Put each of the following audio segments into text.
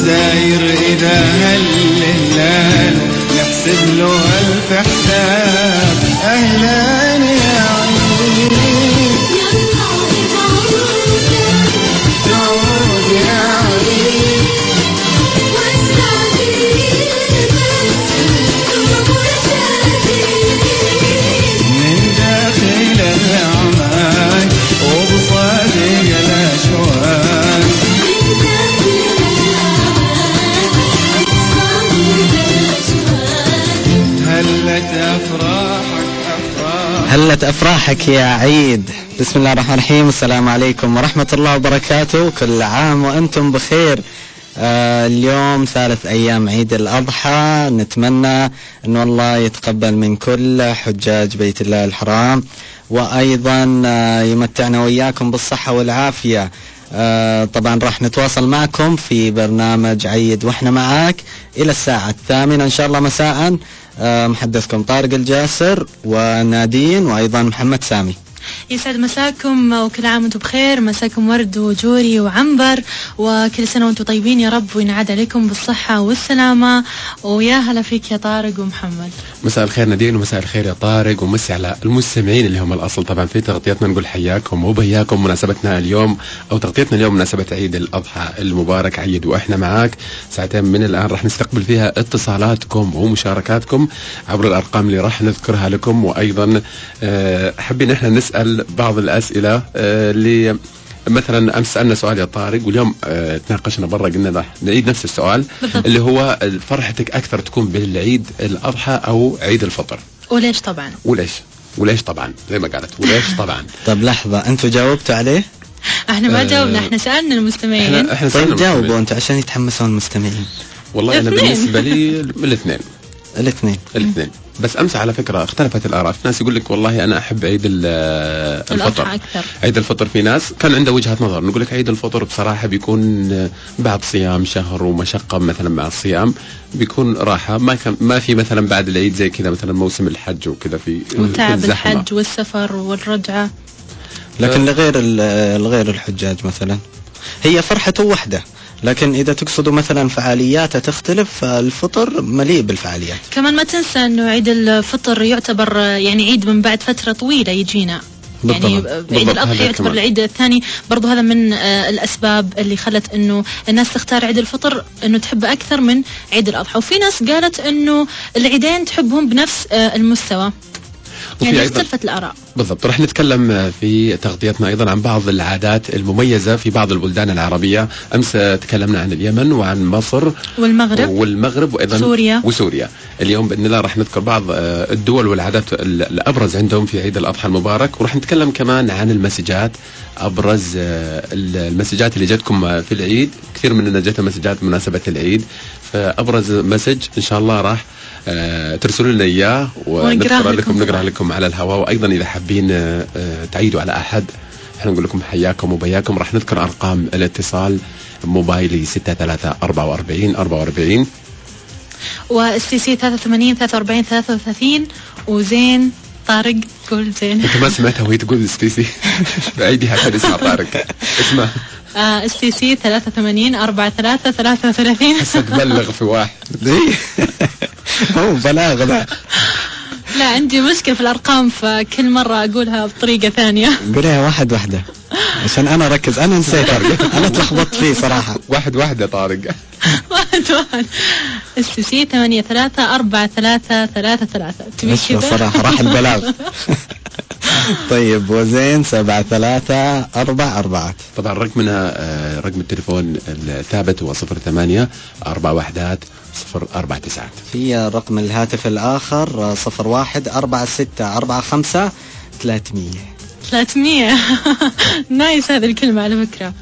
والزاير إذا هل الليل نحسب له ألف حساب. أهلا يا عيد تعود يا عيد من داخل الأعماق وبصادق الأشواق. هلت أفراحك يا عيد. بسم الله الرحمن الرحيم. السلام عليكم ورحمة الله وبركاته. كل عام وأنتم بخير. اليوم ثالث أيام عيد الأضحى. نتمنى أن الله يتقبل من كل حجاج بيت الله الحرام، وأيضا يمتعنا وإياكم بالصحة والعافية. طبعا راح نتواصل معكم في برنامج عيد وإحنا معاك إلى الساعة 8 إن شاء الله مساء. محدثكم طارق الجاسر ونادين وأيضا محمد سامي. يسعد مساكم وكل عام وانتم بخير. مساكم ورد وجوري وعنبر، وكل سنة وانتم طيبين يا رب، وينعاد عليكم بالصحة والسلامة. ويا هلا فيك يا طارق ومحمد. مساء الخير نادين، ومساء الخير يا طارق، ومسي على المستمعين اللي هم الأصل. طبعا في تغطيتنا نقول حياكم وبياكم. مناسبتنا اليوم أو تغطيتنا اليوم مناسبة عيد الأضحى المبارك. عيد وإحنا معاك ساعتين من الآن راح نستقبل فيها اتصالاتكم ومشاركاتكم عبر الأرقام اللي راح نذكرها لكم. وأيضا حابين إحنا نسأل بعض الأسئلة اللي مثلا أمس سألنا سؤال يا طارق، واليوم تناقشنا برا قلنا راح نعيد نفس السؤال بالضبط. اللي هو فرحتك أكثر تكون بالعيد الأضحى أو عيد الفطر؟ وليش طبعا؟ وليش طبعا زي ما قالت وليش طبعا. طب لحظة، أنتوا جاوبتوا عليه؟ احنا ما جاوبنا، احنا سألنا المستمعين. احنا طيب جاوبوا انتوا عشان يتحمسون المستمعين. والله أنا بالنسبة لي من الاثنين. بس أمس على فكرة اختلفت الآراء. في ناس يقول لك والله أنا أحب عيد الفطر أكثر. عيد الفطر في ناس كان عنده وجهة نظر، نقول لك عيد الفطر بصراحة بيكون بعد صيام شهر ومشقة مثلا مع الصيام بيكون راحة، ما في مثلا بعد العيد زي كذا مثلا موسم الحج وكذا في وتعب الحج والسفر والرجعة. لكن لغير الحجاج مثلا هي فرحته وحده، لكن إذا تقصدوا مثلا فعالياته تختلف. الفطر مليء بالفعاليات. كمان ما تنسى أنه عيد الفطر يعتبر يعني عيد من بعد فترة طويلة يجينا. يعني عيد الأضحى يعتبر العيد الثاني برضو. هذا من الأسباب اللي خلت أنه الناس تختار عيد الفطر أنه تحبه أكثر من عيد الأضحى. وفي ناس قالت أنه العيدين تحبهم بنفس المستوى، يعني اختلفت الآراء. بالضبط. رح نتكلم في تغطيتنا أيضا عن بعض العادات المميزة في بعض البلدان العربية. أمس تكلمنا عن اليمن وعن مصر والمغرب وأيضا وسوريا. اليوم بإذن الله رح نذكر بعض الدول والعادات الأبرز عندهم في عيد الأضحى المبارك. ورح نتكلم كمان عن المسجات، أبرز المسجات اللي جاتكم في العيد. كثير مننا جاتها مسجات مناسبة العيد، فأبرز مسج إن شاء الله راح ترسلوا لنا إياه ونقرأ لكم على الهواء. وأيضا إذا حابين تعيدوا على أحد احنا نقول لكم حياكم وبياكم. راح نذكر أرقام الاتصال: موبايلي 6344 والسي 83 43 33 وزين طارق. قول زين. انت ما سمعتها وهي تقول السي بعيدها عشان اسمع طارق. اسمع السي 83 43 33. هسه تبلغ في واحد ليه؟ هو بلاغ ذا. لا عندي مشكلة في الأرقام، فكل مرة أقولها بطريقة ثانية. قولها واحدة عشان أنا أركز. أنا نسيت طارق، أنا تلخبطت فيه صراحة. واحد طارق. واحد السي 83 43 33. تبي كذا صراحة راح البلاغ. طيب وزين 7344. طبعا رقمنا رقم التليفون الثابت هو 08 41 049. في رقم الهاتف الآخر 01 46 45 300. نايس هذه الكلمة على فكرة.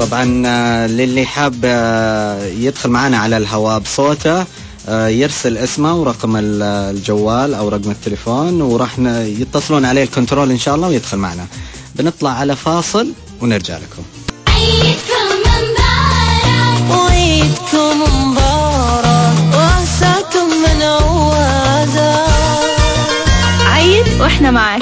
طبعا للي حاب يدخل معنا على الهواء بصوته يرسل اسمه ورقم الجوال أو رقم التليفون، وراح يتصلون عليه الكنترول إن شاء الله ويدخل معنا. بنطلع على فاصل ونرجع لكم. عيدكم مبارك وعساكم من عوازة. عيد واحنا معاك.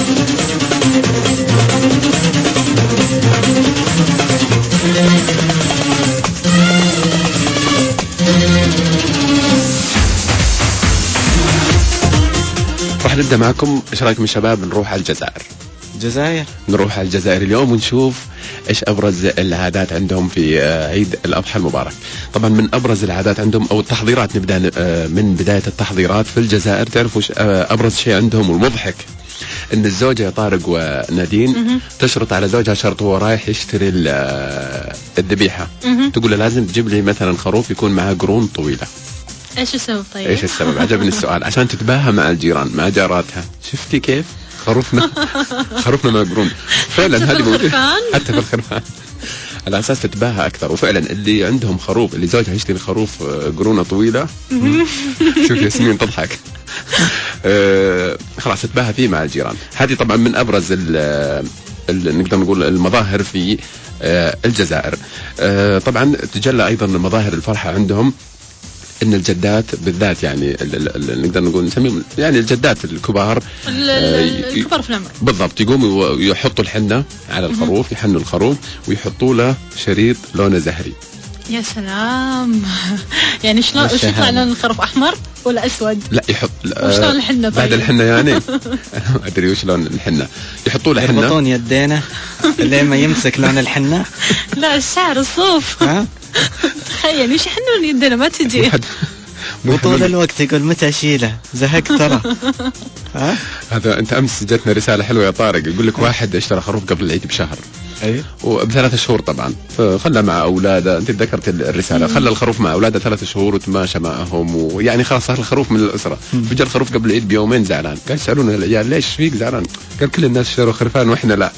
راح نبدأ معكم. ايش رايكم يا شباب نروح على الجزائر؟ نروح على الجزائر اليوم ونشوف ايش ابرز العادات عندهم في عيد الاضحى المبارك. طبعا من ابرز العادات عندهم او التحضيرات، نبدا من بدايه التحضيرات في الجزائر. تعرفوا ابرز شيء عندهم والمضحك ان الزوجه يا طارق ونادين تشرط على زوجها شرط وهو رايح يشتري الذبيحه، تقول له لازم تجيب لي مثلا خروف يكون معاه قرون طويله. ايش السبب؟ طيب ايش السبب؟ عجبني السؤال. عشان تتباهى مع الجيران مع جاراتها. شفتي كيف خروفنا مع قرون؟ فعلا هذه موجودة حتى في الخرفان على اساس تتباهى اكثر. وفعلا اللي عندهم خروف، اللي زوجها يشتري خروف قرونه طويله شوف ياسمين تضحك خلاص تتباهى فيه مع الجيران. هذه طبعا من ابرز نقدر نقول المظاهر في الجزائر. طبعا تجلى ايضا مظاهر الفرحه عندهم ان الجدات بالذات، يعني نقدر نقول نسميهم يعني الجدات الكبار، الكبار في العمر بالضبط، يقوموا يحطوا الحنه على الخروف، يحنوا الخروف ويحطوا له شريط لونه زهري. يا سلام يعني شلون وش يطلع لون الخروف؟ احمر ولا اسود؟ لا يحط وشلون الحنه؟ طيب بعد الحنه يعني ما ادري وش لون الحنه. يحطوا له حنه، يربطون يدينه لين ما يمسك لون الحنه. لا الشعر الصوف. تخيل ايش يحنون يدينا ما تجي وطول الوقت يقول متى اشيله زهقت ترى. هذا انت امس جتنا رساله حلوه يا طارق، يقول لك واحد اشترى خروف قبل العيد بشهر وب3 شهور طبعا، فخلى مع اولاده. انت ذكرت الرساله، خلى الخروف مع اولاده 3 شهور وتماشى معهم، ويعني خلاص صار الخروف من الاسره. فجاء الخروف قبل العيد بيومين زعلان، قال يسالونه العيال ليش فيك زعلان؟ قال كل الناس اشتروا خرفان واحنا لا.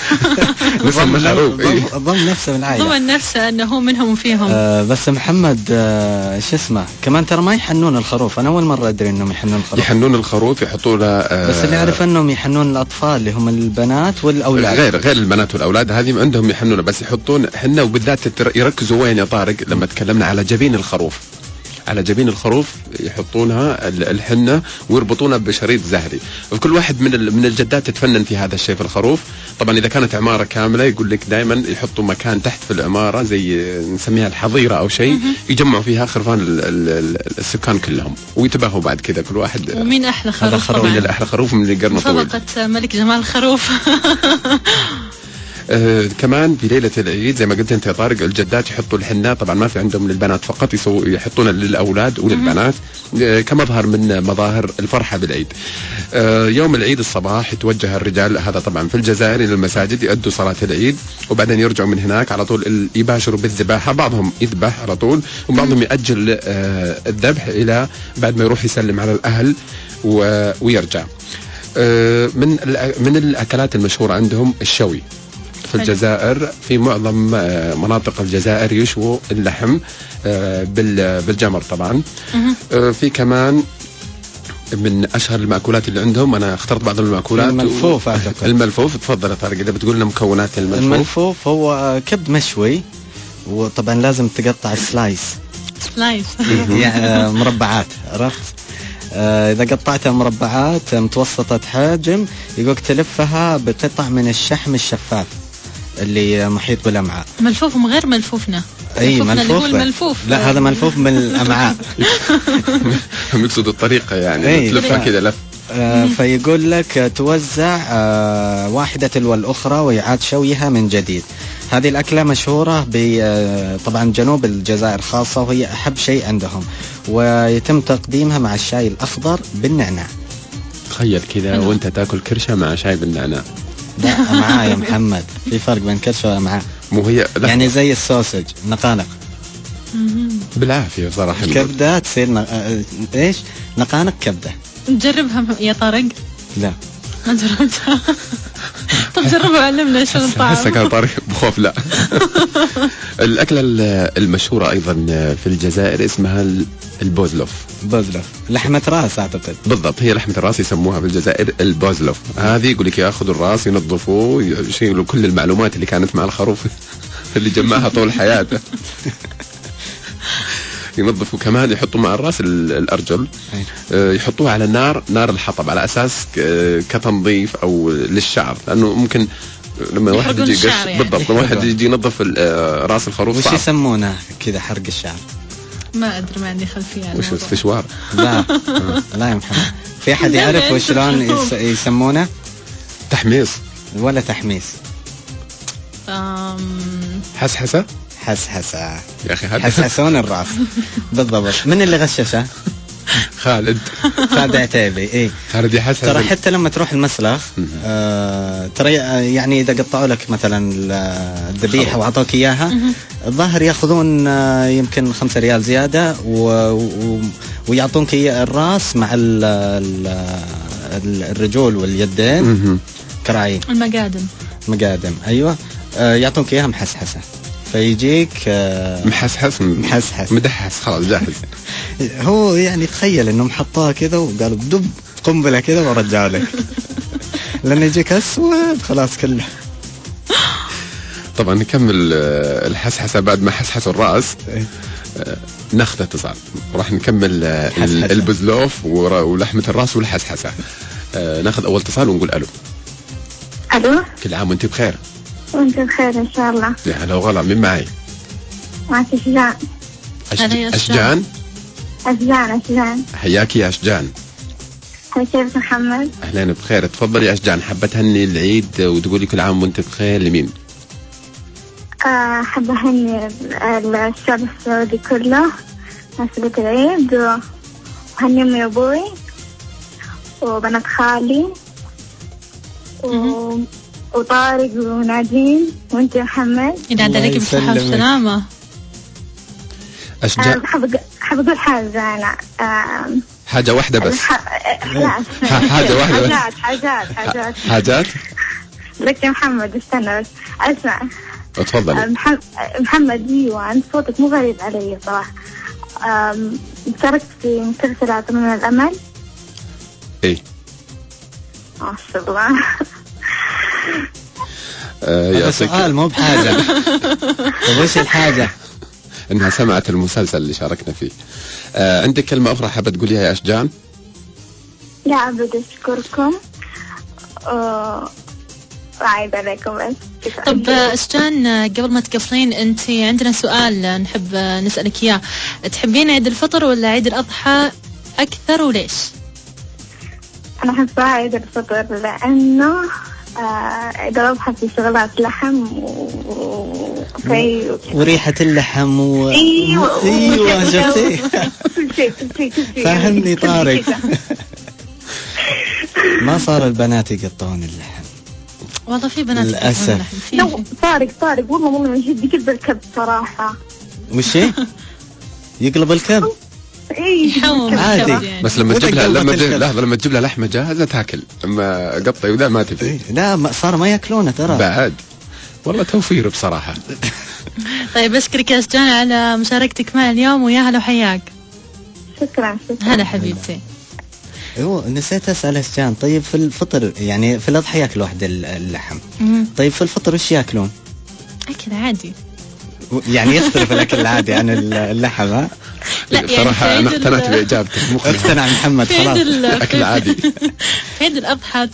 ضمن نفسه من العائله، ضمن نفسه انه هو منهم وفيهم. بس محمد شو اسمه كمان ترى ما يحنون الخروف. انا اول مره ادري انهم يحنون الخروف. يحنون الخروف يحطوا له بس اللي اعرف انهم يحنون الاطفال اللي هم البنات والاولاد. غير البنات والاولاد هذه عندهم يحنون، بس يحطون حنه. وبالذات يركزوا وين يا طارق؟ لما تكلمنا على جبين الخروف، على جبين الخروف يحطونها الحنة ويربطونها بشريط زهري. وكل واحد من الجدات تتفنن في هذا الشيء في الخروف. طبعا إذا كانت عمارة كاملة يقول لك دائما يحطوا مكان تحت في العمارة زي نسميها الحظيرة أو شيء، يجمعوا فيها خرفان السكان كلهم ويتباهوا بعد كذا كل واحد. ومين أحلى خروف؟ من الأحلى خروف من اللي قرنه طويل. مسابقة ملك جمال الخروف. كمان في ليلة العيد زي ما قلت انت يا طارق، الجدات يحطوا الحنة. طبعا ما في عندهم للبنات فقط، يحطونها للأولاد وللبنات كمظهر من مظاهر الفرحة بالعيد. يوم العيد الصباح يتوجه الرجال، هذا طبعا في الجزائر، إلى المساجد يؤدوا صلاة العيد، وبعدين يرجعوا من هناك على طول يباشروا بالذباحة. بعضهم يذبح على طول وبعضهم يأجل الذبح إلى بعد ما يروح يسلم على الأهل ويرجع. من الأكلات المشهورة عندهم الشوي في الجزائر. في معظم مناطق الجزائر يشووا اللحم بالجمر طبعا. في كمان من أشهر المأكولات اللي عندهم، أنا اخترت بعض المأكولات. الملفوف أعتقد. الملفوف، تفضل يا طارق إذا بتقول لنا مكونات الملفوف. الملفوف هو كبد مشوي، وطبعا لازم تقطع سلايس يعني مربعات، عرفت؟ إذا قطعتها مربعات متوسطة حجم يقولك تلفها بقطع من الشحم الشفاف اللي محيط بالأمعاء. ملفوف غير ملفوفنا. أي ملفوف. الملفوف لا هذا ملفوف من الأمعاء. يقصد الطريقة يعني تلفها كذا لف. فيقول لك توزع واحدة تلو الأخرى ويعاد شويها من جديد. هذه الأكلة مشهورة طبعا جنوب الجزائر خاصة، وهي أحب شيء عندهم، ويتم تقديمها مع الشاي الأخضر بالنعناع. تخيل كذا وانت تاكل كرشة مع شاي بالنعناع. لا معاه يا محمد، في فرق بين كرشة ومعاه. مو هي يعني زي السوسج نقانق بالعافية صراحة. الكبدة تصير ايش نقانق كبدة. نجربها يا طارق. لا ما جربتها. طب جربوا علمنا شو الطعم. هسه كان طارق بخوف. لا. الأكلة المشهورة أيضا في الجزائر اسمها البوزلوف. بوزلوف لحمة راس أعتقد. بالضبط، هي لحمة الراس يسموها في الجزائر البوزلوف. هذه يقول لك ياخذوا الراس ينظفوه يشيلوا كل المعلومات اللي كانت مع الخروف اللي جمعها طول حياته. ينظفوا كمان، يحطوا مع الراس الأرجل، يحطوها على نار الحطب على أساس كتنظيف أو للشعر، لأنه ممكن لما واحد يجي يعني. بالضبط لما واحد يجي ينظف راس الخروف وش يسمونه كذا حرق الشعر؟ ما أدري، ما عندي خلفية عن وش استشوار؟ لا لا يا محمد، في أحد يعرف وشلون يسمونه؟ تحميص ولا تحميص؟ حسحسة يا أخي، حسحسون الراس. بالضبط. من اللي غششه؟ خالد عتيبي. ايه خالد يحسس. ترى حتى لما تروح المسلخ ترى يعني اذا قطعوا لك مثلا الذبيحه واعطوك اياها، الظاهر ياخذون يمكن 5 ريال زياده ويعطونك الراس مع الرجول واليدين كراعين، المقادم. ايوه يعطونك اياها محسحسه، فيجيك محسحس مدحس خلاص جاهز. هو يعني تخيل انهم حطوها كذا وقالوا بدب قنبله كذا ورجعوا لك. لان يجيك اسود خلاص كله. طبعا نكمل الحسحسه بعد ما حسحسوا الراس. ناخذ اتصال، راح نكمل البزلوف ولحمه الراس والحسحسه. ناخذ اول اتصال ونقول الو. كل عام وانت بخير. وانت بخير ان شاء الله. يا هلا وغلا، مين معي؟ معك أشجان. أشجان. حياك يا أشجان. كيف محمد؟ أهلا بخير، تفضلي يا أشجان. حابة تهني العيد وتقولي كل عام وانت بخير لمين؟ حابة أهني الشعب السعودي كله مناسبة العيد، وهني أمي وأبوي وبنات خالي وطارق ونادين وانت محمد. ينادى عليك بصحة وسلامة. حاب أقول حاجة أنا. حاجة واحدة بس. حاجة واحدة. حاجات. لك يا محمد استنى بس اسمع. اتفضل. محمد ايوه، انت صوتك مو غريب علي صراحة. اشتركت في مسلسل من الأمل. ايه ما شاء الله. هذا سؤال مو بحاجة. وش الحاجة؟ انها سمعت المسلسل اللي شاركنا فيه. عندك كلمة أخرى حابة تقوليها يا أشجان؟ لا أبد، أشكركم وعيد عليكم بس. طب أشجان، قبل ما تقفلين أنت عندنا سؤال نحب نسألك إياه. تحبين عيد الفطر ولا عيد الأضحى أكثر وليش؟ أنا أحب عيد الفطر لأنه عيد الأضحى في شغلات لحم وريحة اللحم ايوه شفتي. فهمني طارق. ما صار البنات يقطعون اللحم. والله في بنات للأسف. طارق والله من جد يقلب الكبد صراحة. وش يقلب الكبد؟ عادي يعني. بس لما تجيب لما تجيب لها لحمة جاهزة تاكل، اما قطع وذا ما تبي. لا صار ما ياكلونه ترى بعد. والله توفير بصراحة. طيب أشكرك يا أشجان على مشاركتك معي اليوم، ويا هلا وحياك. شكرا. هلا حبيبتي. نسيت أسأل أشجان، طيب في الفطر يعني في الأضحى ياكل واحد اللحم، طيب في الفطر وش ياكلون؟ أكل عادي. يعني يختلف الأكل العادي عن اللحم؟ ها؟ لا بصراحة يعني أنا اقتنعت بإجابتك. اقتنع محمد خلاص. أكل عادي. في عيد الأضحى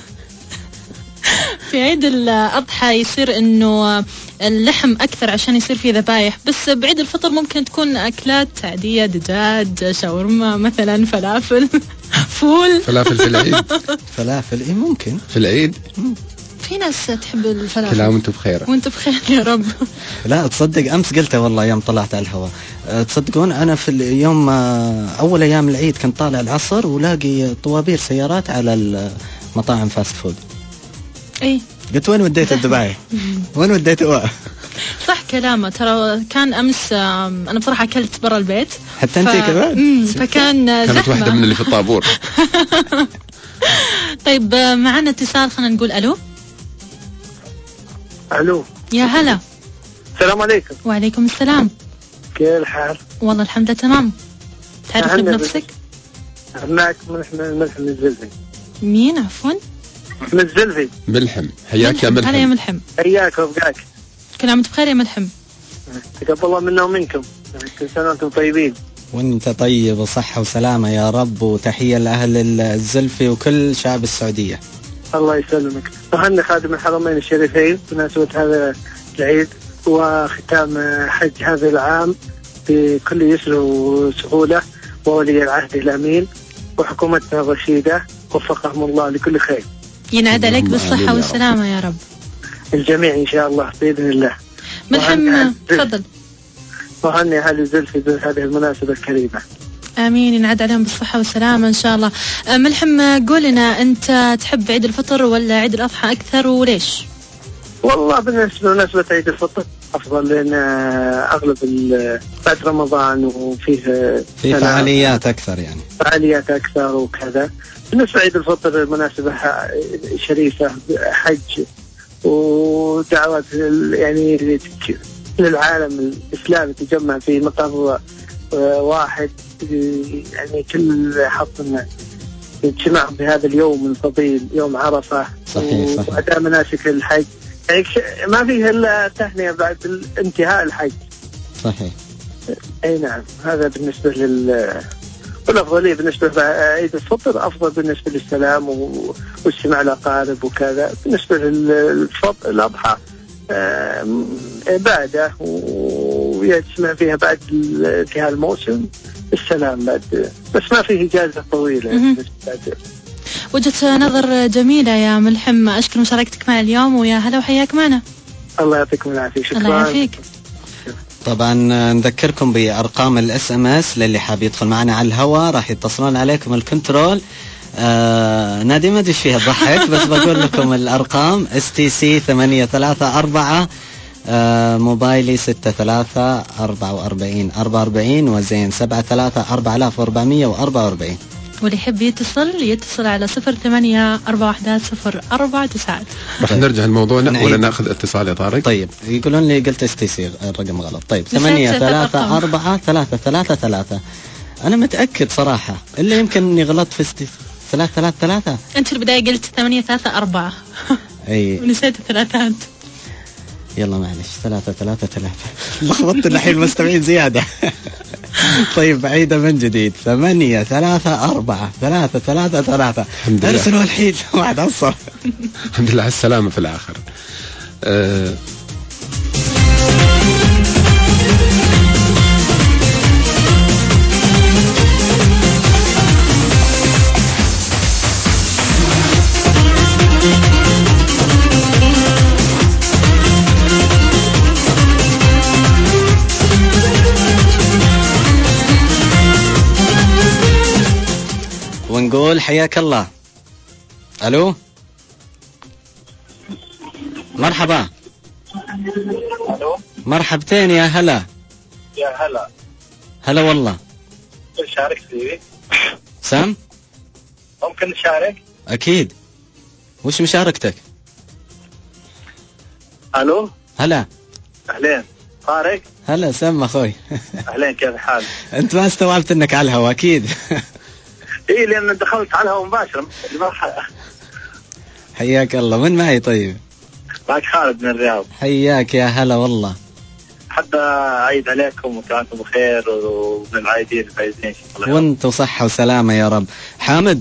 في عيد الأضحى يصير إنه اللحم أكثر عشان يصير فيه ذبايح، بس بعيد الفطر ممكن تكون أكلات عادية، دجاج، شاورما مثلا، فلافل، فول. فلافل في العيد. فلافل إيه ممكن في العيد. في ناس تحب الفلافل. لا وانتم بخير. وانتم بخير يا رب. لا تصدق أمس قلتها والله يوم طلعت على الهواء. تصدقون أنا في اليوم أول أيام العيد كنت طالع العصر ولاقي طوابير سيارات على المطاعم فاست فود. ايه قلت وين وديت الذبايح؟ وين وديت صح كلامه. ترى كان امس انا بصراحه اكلت برا البيت حتى انت كمان. فكان كانت واحده من اللي في الطابور. طيب معنا اتصال، خلينا نقول الو. الو يا هلا. السلام عليكم. وعليكم السلام. كيف الحال؟ والله الحمد لله تمام. تعرفني بنفسك؟ معك ملحم من الزلفي. مين عفوا؟ من الزلفي. ملحم. حياك يا ملحم. هلا يا ملحم. حياك وابقاك. كل عام وانت بخير يا ملحم. تقبل الله منا ومنكم. كل سنة وانتم طيبين. وانت طيب وصحة وسلامة يا رب، وتحية لأهل الزلفي وكل شعب السعودية. الله يسلمك. وهني خادم الحرمين الشريفين بمناسبة هذا العيد وختام حج هذا العام بكل يسر وسهولة، وولي العهد الأمين وحكومتنا الرشيدة وفقهم الله لكل خير. ينعاد عليك بالصحة والسلامة يا رب. الجميع إن شاء الله بإذن الله. ملحم تفضل. وهني أهل الزلفي بهذه المناسبة الكريمة. آمين، ينعاد عليهم بالصحة والسلامة إن شاء الله. ملحم قول لنا أنت تحب عيد الفطر ولا عيد الأضحى أكثر وليش؟ والله بالنسبة لمناسبة عيد الفطر أفضل، لأن أغلب بعد رمضان وفيه في فعاليات أكثر، يعني فعاليات أكثر وكذا. بالنسبة عيد الفطر مناسبة شريفة، حج ودعوات يعني للعالم الإسلامي تجمع في مقر واحد، يعني كل حطنا اجتماعهم في هذا اليوم الفضيل يوم عرفة. صحيح. وأداء مناسك الحج، يعني ما فيه إلا تهنئة بعد انتهاء الحج. صحيح. أي نعم، هذا بالنسبة والأفضلية بالنسبة لعيد الفطر أفضل بالنسبة للسلام واجتماع الأقارب وكذا. بالنسبة للأضحى عبادة ويجتمع فيها بعد انتهاء الموسم السلام بعد، بس ما فيه إجازة طويلة. وجهة نظر جميلة يا ملحم، أشكر مشاركتك معنا اليوم ويا هلا وحياك معنا. الله يعطيكم العافية. شكرا. الله يعافيك. طبعا نذكركم بأرقام الSMS للي حاب يدخل معنا على الهواء، راح يتصلون عليكم الكنترول. نادي ما ادري ايش فيها تضحك، بس بقول لكم الارقام: STC 834، موبايلي 634444 وزين 734444. واللي يحب يتصل على 08411049. راح نرجع لموضوعنا ولا ناخذ اتصال يا طارق؟ طيب يقولون لي قلت STC الرقم غلط. طيب 834333. انا متأكد صراحة، الا يمكن اني غلطت في 333. انت في البداية قلت 834. اي ونسيت الثلاثات. يلا معلش 333. لخبطت الحين مستمعين زيادة. طيب عيدة من جديد. 834333. ارسلوا الحين واحد عصر. الحمد لله على السلامة في الآخر. ونقول حياك الله. الو مرحبا. الو مرحبتين يا هلا. يا هلا. هلا والله. نشارك فيه سام؟ ممكن نشارك؟ اكيد. وش مشاركتك؟ الو هلا. اهلين طارق. هلا سام اخوي. اهلين كيف الحال؟ انت ما استوعبت انك على الهواء اكيد. ايه لان دخلت على الهواء مباشرة. حياك الله. من معي طيب؟ معك خالد من الرياض. حياك يا هلا والله. حتى أعيد عليكم وكانتم بخير ومن العايدين الفايزين. وانتم صحة وسلامة يا رب. حامد.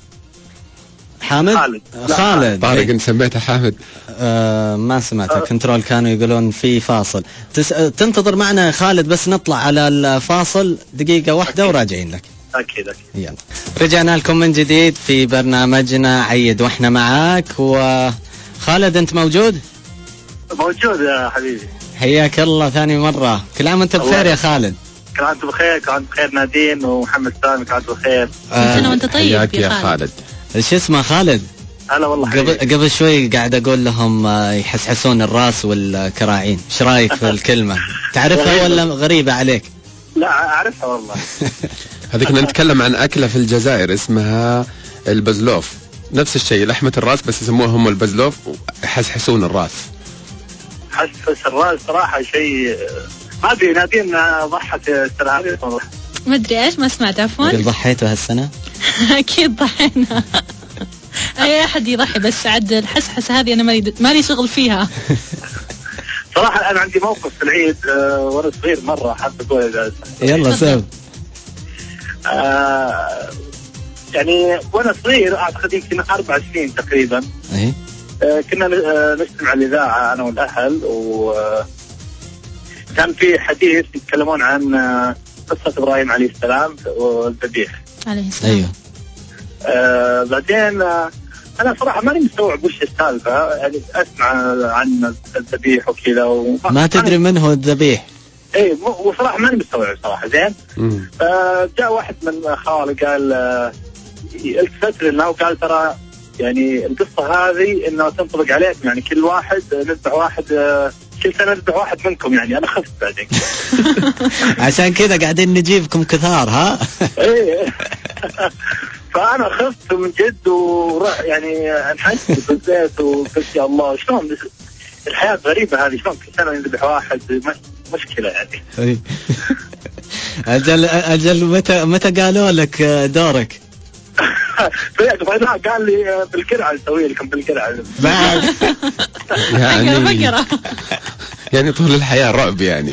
خالد. طارق انت سميته حامد. ما سمعته. كنترول كانوا يقولون في فاصل. تنتظر معنا خالد بس نطلع على الفاصل دقيقة واحدة وراجعين لك. أكيد. يلا رجعنا لكم من جديد في برنامجنا عيد واحنا معاك. وخالد انت موجود؟ موجود يا حبيبي. حياك الله ثاني مرة. كل عام وانت بخير يا خالد. كل عام وانت بخير. كل عام بخير نادين ومحمد سامي. كل عام بخير. سنة وانت طيب يا خالد. ايش اسمه خالد؟ هلا والله. قبل شوي قاعد اقول لهم يحسحسون الراس والكراعين. ايش رايك في الكلمة؟ تعرفها ولا غريبة عليك؟ لا أعرفها والله. هذيك نتكلم عن أكلة في الجزائر اسمها البزلوف. نفس الشيء لحمة الراس بس يسموها هم البزلوف ويحسحسون الراس. حس الراس صراحة شيء ما أدري نادين ضحت السنة هذه والله. ما أدري إيش ما سمعت عفوا. ضحيتوا هالسنة؟ أكيد ضحينا. أي أحد يضحي بس عد الحسحسة هذه أنا مالي شغل فيها. صراحة أنا عندي موقف في العيد وأنا صغير مرة حتى أقول. يلا سب. يعني وأنا صغير أعتقد يمكن 4 سنين تقريبا. كنا نستمع الإذاعة أنا والأهل وكان في حديث يتكلمون عن قصة إبراهيم عليه السلام والذبيح عليه السلام. أيوه. بعدين أنا صراحة ماني مستوعب وش السالفة يعني أسمع عن الذبيح وكذا ما تدري من هو الذبيح. إيه وصراحة ماني مستوعب صراحة زين. جاء واحد من خالي قال التفت لنا وقال ترى يعني القصة هذه إنه تنطبق عليكم يعني كل واحد نذبح واحد كل سنة نذبح واحد منكم يعني أنا خفت بعدين. عشان كذا قاعدين نجيبكم كثار ها. إيه فأنا خفت من جد وراح يعني انحست بالزيت وقلت يا الله شلون الحياة غريبة هذه شلون كل سنة نذبح واحد مشكلة يعني. أجل متى قالوا لك دورك؟ قال لي بالقرعة نسوي لكم بالقرعة. يعني طول الحياة رعب يعني.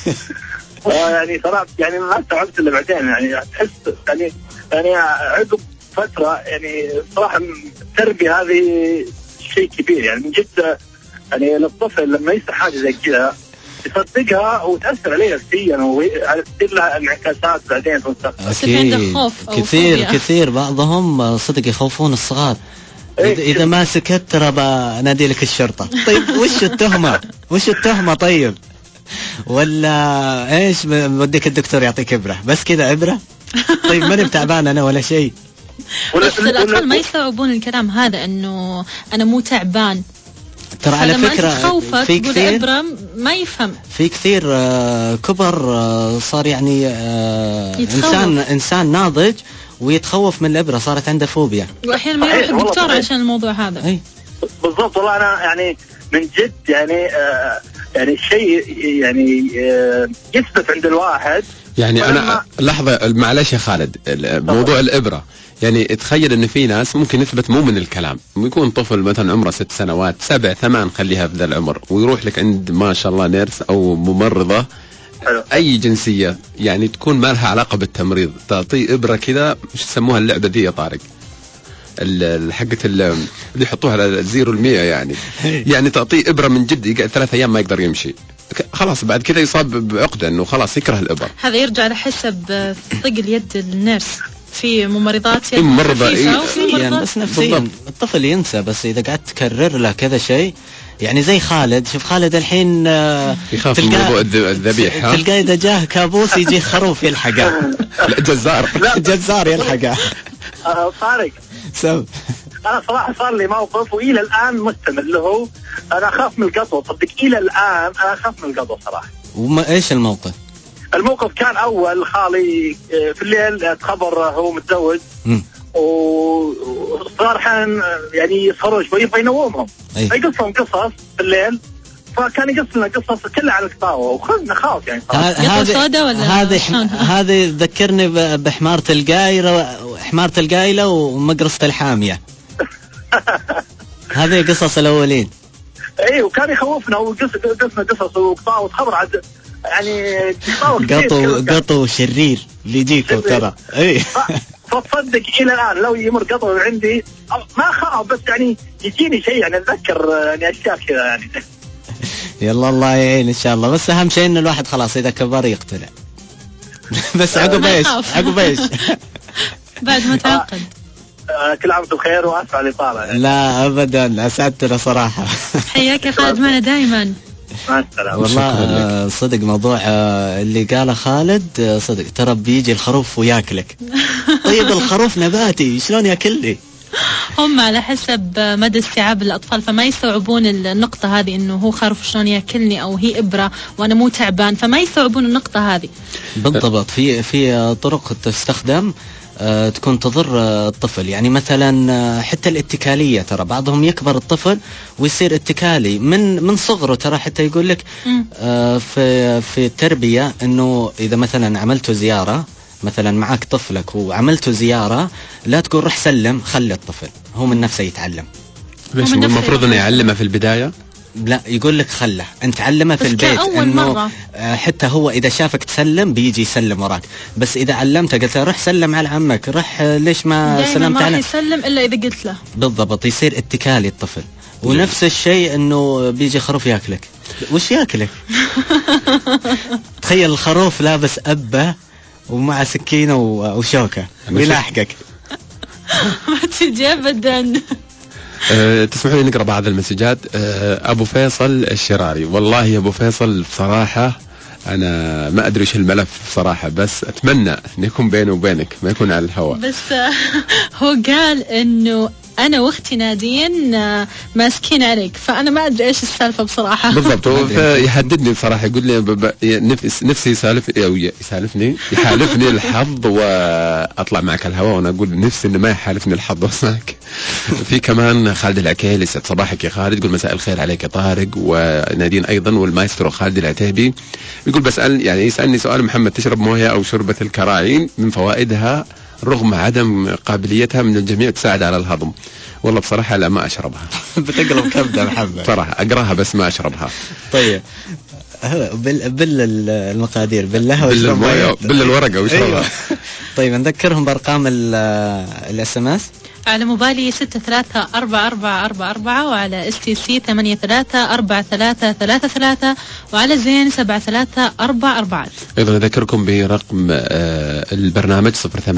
يعني صراحة يعني ما استوعبت إلا بعدين يعني تحس يعني عقب فترة يعني صراحة التربية هذه شيء كبير يعني من جد يعني للطفل لما يسمع حاجة زي كذا يصدقها وتأثر عليه نفسيا وتصير لها انعكاسات بعدين في المستقبل. كثير بعضهم صدق يخوفون الصغار. إذا ما سكت ترى بنادي لك الشرطة. طيب وش التهمة طيب ولا إيش بدك الدكتور يعطيك إبرة بس كذا إبرة. طيب ماني تعبان أنا ولا شيء. بس الأطفال ما يستوعبون الكلام هذا إنه أنا مو تعبان. ترى على فكرة في كثير إبرة ما يفهم. في كثير كبر صار يعني إنسان ناضج ويتخوف من الإبرة صارت عنده فوبيا. وأحيانا ما يروح الدكتور عشان الموضوع هذا. بالضبط والله أنا يعني من جد يعني يعني شيء يعني يثبت عند الواحد. يعني أنا لحظة معلش يا خالد موضوع الإبرة يعني تخيل ان في ناس ممكن يثبت مو من الكلام يكون طفل مثلا عمره 6 سنوات 7 8 خليها في ذا العمر ويروح لك عند ما شاء الله نيرس او ممرضة اي جنسية يعني تكون ما لها علاقة بالتمريض تعطيه ابرة كذا مش يسموها اللعبة دي يا طارق حقة اللي يحطوها على 0-100 يعني تعطيه ابرة من جد يقعد 3 أيام ما يقدر يمشي خلاص بعد كذا يصاب بعقدة انه خلاص يكره الابر. هذا يرجع لحسب ثقل يد النيرس. في ممرضات يعني بس نفسيا الطفل ينسى بس إذا قعدت تكرر له كذا شيء يعني زي خالد. شوف خالد الحين يخاف من موضوع الذبيح تلقاه إذا جاه كابوس يجي خروف يلحقه. لا جزار يلحقه. طارق أنا صراحة صار لي موقف وإلى الآن مستمر له. أنا أخاف من القطو صدق إلى الآن أنا أخاف من القطو صراحة. إيش الموقف؟ الموقف كان أول خالي في الليل تخبر هو متزوج وصار حين يعني يسهروا شوي يبغى ينومهم يقصهم قصص في الليل فكان يقص لنا قصص كلها على القطاوة وخذنا خاف يعني هذه ذكرني بحمارة القايلة ومقرصة الحامية. هذه قصص الأولين. ايه وكان يخوفنا وقصنا قصص وقطاوة وتخبر عاد يعني قطو شرير اللي يجيكم ترى. اي فتصدق الى الان لو يمر قطو عندي ما خاف بس يعني يجيني شيء يعني اتذكر يعني اشياء كذا يعني. يلا الله يعين ان شاء الله بس اهم شيء ان الواحد خلاص اذا كبر يقتنع. بس عقب ايش بعد ما تعقد. كل عام وانتم بخير واسف على الاطاله. لا ابدا اسعدتنا صراحه. حياك يا خالد معنا دائما. مع السلامه. والله صدق موضوع اللي قاله خالد صدق ترى بيجي الخروف وياكلك. طيب الخروف نباتي شلون ياكلني؟ هم على حسب مدى استيعاب الأطفال فما يستوعبون النقطة هذه إنه هو خروف شلون ياكلني أو هي إبرة وأنا مو تعبان فما يستوعبون النقطة هذه. بالضبط في طرق تستخدم تكون تضر الطفل. يعني مثلا حتى الاتكالية، ترى بعضهم يكبر الطفل ويصير اتكالي من صغره. ترى حتى يقول لك في التربية انه اذا مثلا عملتوا زيارة، مثلا معك طفلك وعملتوا زيارة، لا تقول رح سلم، خلي الطفل هو من نفسه يتعلم. ليش المفروض انه يعلمه في البداية؟ لا، يقول لك خله انت علمه في البيت انه حتى هو اذا شافك تسلم بيجي يسلم وراك. بس اذا علمته قلت له روح سلم على عمك، روح ليش ما سلمت عليه؟ ما راح يسلم الا اذا قلت له. بالضبط، يصير اتكالي الطفل. ونفس الشيء انه بيجي خروف ياكلك. وش ياكلك؟ تخيل الخروف لابس أبة ومع سكينة وشوكة ويلاحقك. ما تجي ابدا. تسمحوا لي نقرأ بعض المسجات. أبو فيصل الشراري، والله يا أبو فيصل بصراحة أنا ما أدري إيش الملف بصراحة، بس أتمنى أن يكون بيني وبينك، ما يكون على الهواء. بس هو قال إنه أنا وأختي نادين ماسكين عليك، فأنا ما أدري إيش السالفة بصراحة. بالضبط، يحددني بصراحة، يقول لي نفسي يسالفني يحالفني الحظ وأطلع معك الهواء، وأنا أقول نفسي إنه ما يحالفني الحظ وساك. في كمان خالد العكيل، يسعد صباحك يا خالد، يقول مساء الخير عليك يا طارق ونادين أيضا، والمايسترو خالد العتيبي يقول بسأل يعني يسألني سؤال: محمد تشرب موية أو شوربة الكراعين من فوائدها رغم عدم قابليتها من الجميع تساعد على الهضم؟ والله بصراحة لا، ما أشربها. بتقلب كبدة محمد صراحة أقراها بس ما أشربها. طيب المقادير بالله الورقة وشربها. أيوة. طيب نذكرهم بأرقام الSMS على موبايلي 634444 وعلى STC 834333 وعلى زين 7344. أيضا أذكركم برقم البرنامج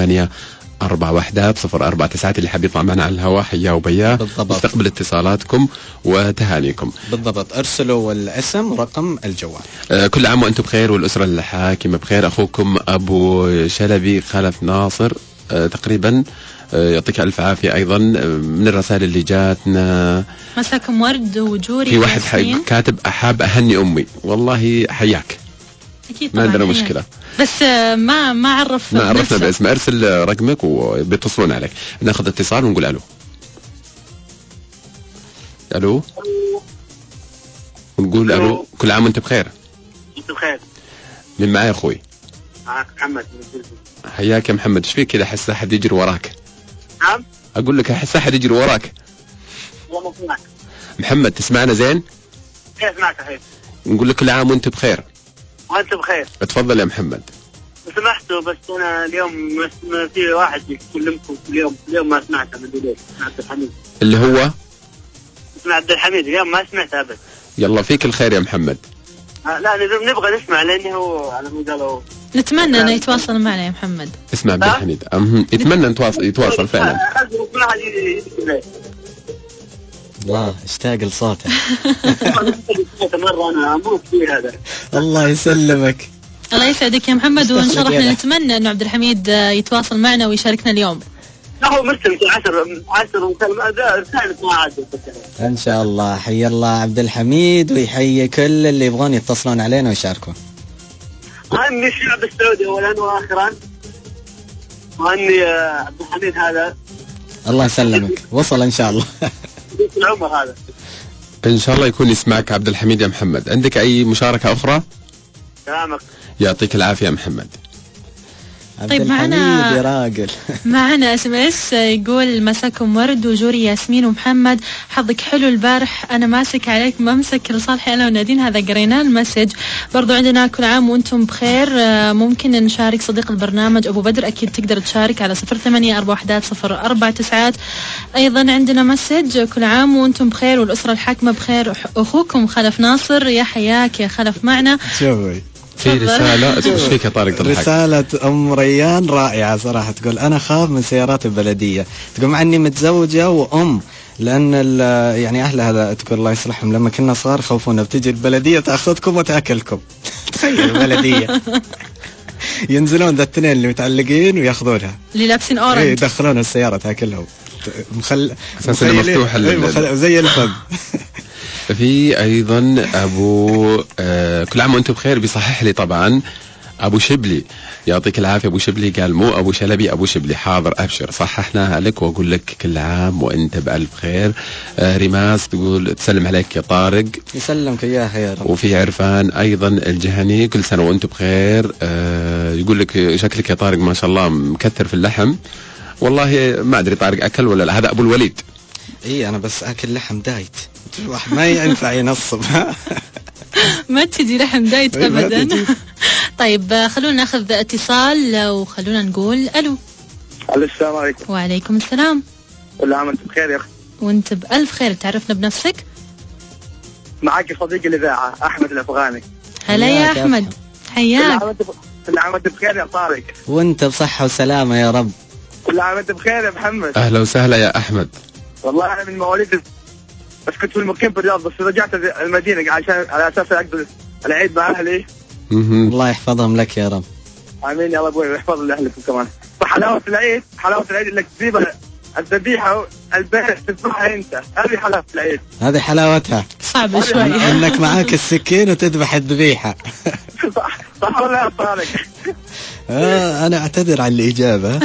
0841 اللي حاب يطلع معنا على الهواء حياه وبياه، نستقبل اتصالاتكم وتهانيكم. بالضبط، ارسلوا الاسم ورقم الجوال. كل عام وانتم بخير والاسره الحاكمه بخير. اخوكم ابو شلبي خلف ناصر تقريبا، يعطيك الف عافيه. ايضا من الرسائل اللي جاتنا: مساكم ورد وجوري. في واحد كاتب احاب اهني امي، والله حياك، ما عندنا مشكله، بس ما عرفنا باسم. ارسل رقمك وبيتصلون عليك. ناخذ اتصال ونقول الو. الو ونقول الو. كل عام وانت بخير. انت بخير. من معي اخوي؟ معك محمد. حياك يا محمد. ايش فيك كذا؟ احس احد يجري وراك. نعم، اقول لك احس احد يجري وراك. والله ما محمد تسمعنا زين؟ كيف معك اخي؟ نقول لك كل عام وانت بخير. وانت بخير. اتفضل يا محمد. سمحتوا بس انا اليوم في واحد يكلمكم اليوم ما سمعته من الليل، عبد الحميد. اللي هو اسمه عبد الحميد، اليوم ما سمعته ابد. يلا فيك الخير يا محمد. لا نبغى نسمع، لانه هو على ما قالوا نتمنى انه يتواصل معنا يا محمد. اسمع عبد الحميد، يتمنى يتواصل فعلا. الله اشتاق لصوته. مرة انا اموت فيه هذا. الله يسلمك. الله يسعدك يا محمد، وان شاء الله احنا نتمنى انه عبد الحميد يتواصل معنا ويشاركنا اليوم. لا هو مرسل 10 مكالمات رسالة ما عاد. ان شاء الله. حي الله عبد الحميد ويحيي كل اللي يبغون يتصلون علينا ويشاركوا. أهني الشعب السعودي اولا واخرا، وأهني عبد الحميد هذا. الله يسلمك، وصل ان شاء الله. في العمر هذا ان شاء الله يكون يسمعك عبد الحميد. يا محمد عندك اي مشاركة اخرى؟ سلامك. يعطيك العافية يا محمد. طيب معنا SMS يقول: مساكم ورد وجوري ياسمين ومحمد، حظك حلو البارح انا ماسك عليك ممسك لصالحي انا ونادين. هذا قريناه المسج. برضو عندنا كل عام وانتم بخير. ممكن نشارك صديق البرنامج ابو بدر، اكيد تقدر تشارك على 08411049. ايضا عندنا مسج: كل عام وانتم بخير والاسره الحاكمه بخير. اخوكم خلف ناصر. يا حياك يا خلف معنا. شوفي في رسالة. ايش فيك يا طارق؟ رسالة أم ريان رائعة صراحة. تقول: أنا خاف من سيارات البلدية. تقول مع أني متزوجة وأم، لأن يعني أهلها تقول الله يصلحهم لما كنا صغار خوفونا بتجي البلدية تأخذكم وتأكلكم. تخيل البلدية ينزلون ذا الاثنين اللي متعلقين وياخذونها، اللي لابسين أورنج، يدخلون السيارة تأكلهم. أساسا مفتوح زي الفم. في أيضا أبو كل عام وأنتم بخير. بيصحح لي طبعا أبو شبلي. يعطيك العافية أبو شبلي. قال مو أبو شلبي، أبو شبلي. حاضر أبشر، صححناها لك وأقول لك كل عام وأنت بألف خير. ريماس تقول تسلم عليك يا طارق. يسلمك إياها يا رب. وفي عرفان أيضا الجهني كل سنة وأنتم بخير. يقول لك شكلك يا طارق ما شاء الله مكثر في اللحم. والله ما أدري طارق أكل ولا لا. هذا أبو الوليد. إيه أنا بس أكل لحم دايت، الواحد ما ينفع ينصب. ما تجي لحم دايت أبدا. طيب خلونا ناخذ اتصال وخلونا نقول ألو. السلام عليكم. وعليكم السلام. كل عام وانت بخير يا أخي. وانت بألف خير. تعرفنا بنفسك؟ معك صديق الإذاعة أحمد الأفغاني. هلا يا أحمد، حياك. كل عام وانت بخير يا طارق. وانت بصحة وسلامة يا رب. كل عام وانت بخير يا محمد. أهلا وسهلا يا أحمد. والله أنا من مواليد بس كنت في المقيم في الرياض، بس رجعت المدينة عشان على أساس أقضي العيد مع أهلي. الله يحفظهم لك يا رب. آمين يا رب ويحفظ لأهلكم كمان. فحلاوة العيد، حلاوة العيد إنك تجيب الذبيحة البيت تذبحها أنت، هذه حلاوة العيد. هذه حلاوتها. صعبة شوية. إنك معاك السكين وتذبح الذبيحة. صح ولا يا طارق؟ أنا أعتذر عن الإجابة.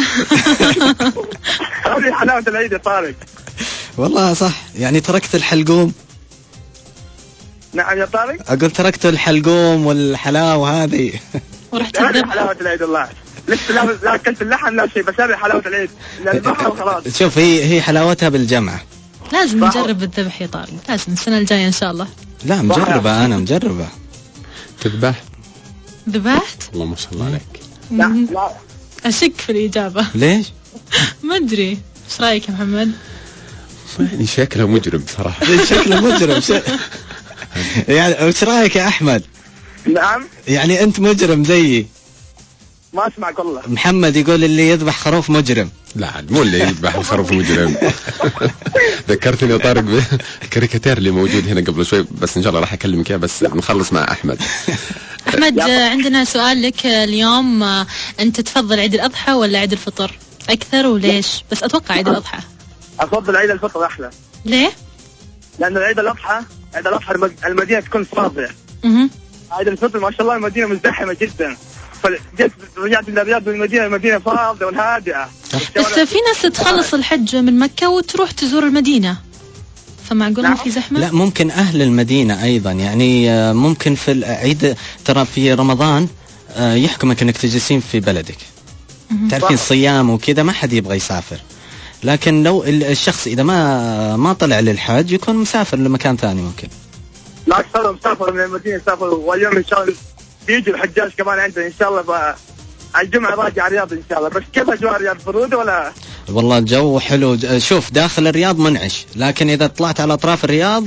هذه حلاوة العيد يا طارق. والله صح، يعني تركت الحلقوم. نعم يا طارق. أقول تركت الحلقوم والحلاوة هذه. ورحت هذه حلاوة العيد والله. لسه لا أكلت اللحم لا شيء، بس هذه حلاوة العيد. البحر وخلاص. شوف هي حلاوتها بالجمعة. لازم نجرب الذبح يا طارق، لازم السنة الجاية إن شاء الله. لا مجربة، أنا مجربة. تذبح؟ ذبحت؟ الله ما شاء الله عليك. لا أشك في الإجابة. ليش؟ ما أدري، إيش رأيك يا محمد؟ يعني شكله مجرم صراحة. شكله مجرم. يعني وش رأيك يا أحمد؟ نعم. يعني أنت مجرم زيي. ما أسمعك والله. محمد يقول اللي يذبح خروف مجرم. لا مو اللي يذبح الخروف مجرم. ذكرتني يا طارق بالكاريكاتير اللي موجود هنا قبل شوي، بس إن شاء الله راح أكلمك بس نخلص مع أحمد. أحمد عندنا سؤال لك اليوم. أنت تفضل عيد الأضحى ولا عيد الفطر أكثر وليش؟ بس أتوقع عيد الأضحى. أفضل عيد الفطر أحلى. ليه؟ لأن عيد الأضحى المدينة تكون فاضية. عيد الفطر ما شاء الله المدينة مزدحمة جدا، فجيت رجعت من الرياض المدينة فاضية والهادئة. بس في ناس تخلص الحج من مكة وتروح تزور المدينة، فمعقول ما في زحمة؟ لا ممكن أهل المدينة أيضا، يعني ممكن في العيد ترى في رمضان يحكمك أنك تجلسين في بلدك. تعرفين الصيام وكذا ما حد يبغى يسافر، لكن لو الشخص إذا ما طلع للحج يكون مسافر لمكان ثاني ممكن. لا أكثر مسافر من المدينة يسافر، واليوم إن شاء الله بيجي الحجاج كمان عندنا إن شاء الله. الجمعة راجع الرياض إن شاء الله. بس كيف أجواء الرياض، برودة ولا؟ والله الجو حلو. شوف داخل الرياض منعش، لكن إذا طلعت على أطراف الرياض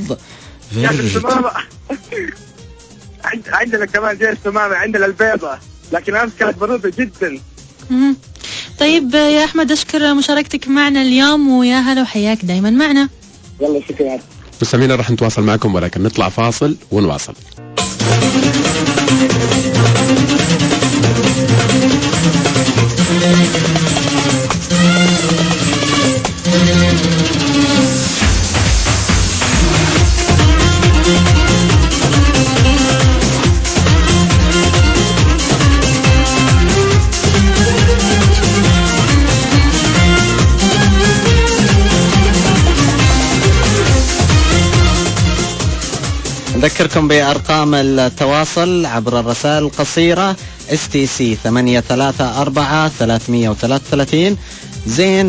عندنا كمان زي السمامة، عندنا البيضة، لكن أمس كانت برودة جدا. طيب يا أحمد أشكر مشاركتك معنا اليوم، ويا هلا وحياك دايما معنا. يلا شكرا. مستمعينا راح نتواصل معكم ولكن نطلع فاصل ونواصل. نذكركم بأرقام التواصل عبر الرسائل القصيرة STC 834-333 زين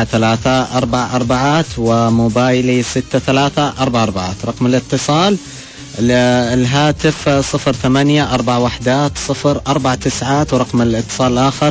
7344 وموبايلي 6344. رقم الاتصال الهاتف 08411049 ورقم الاتصال الآخر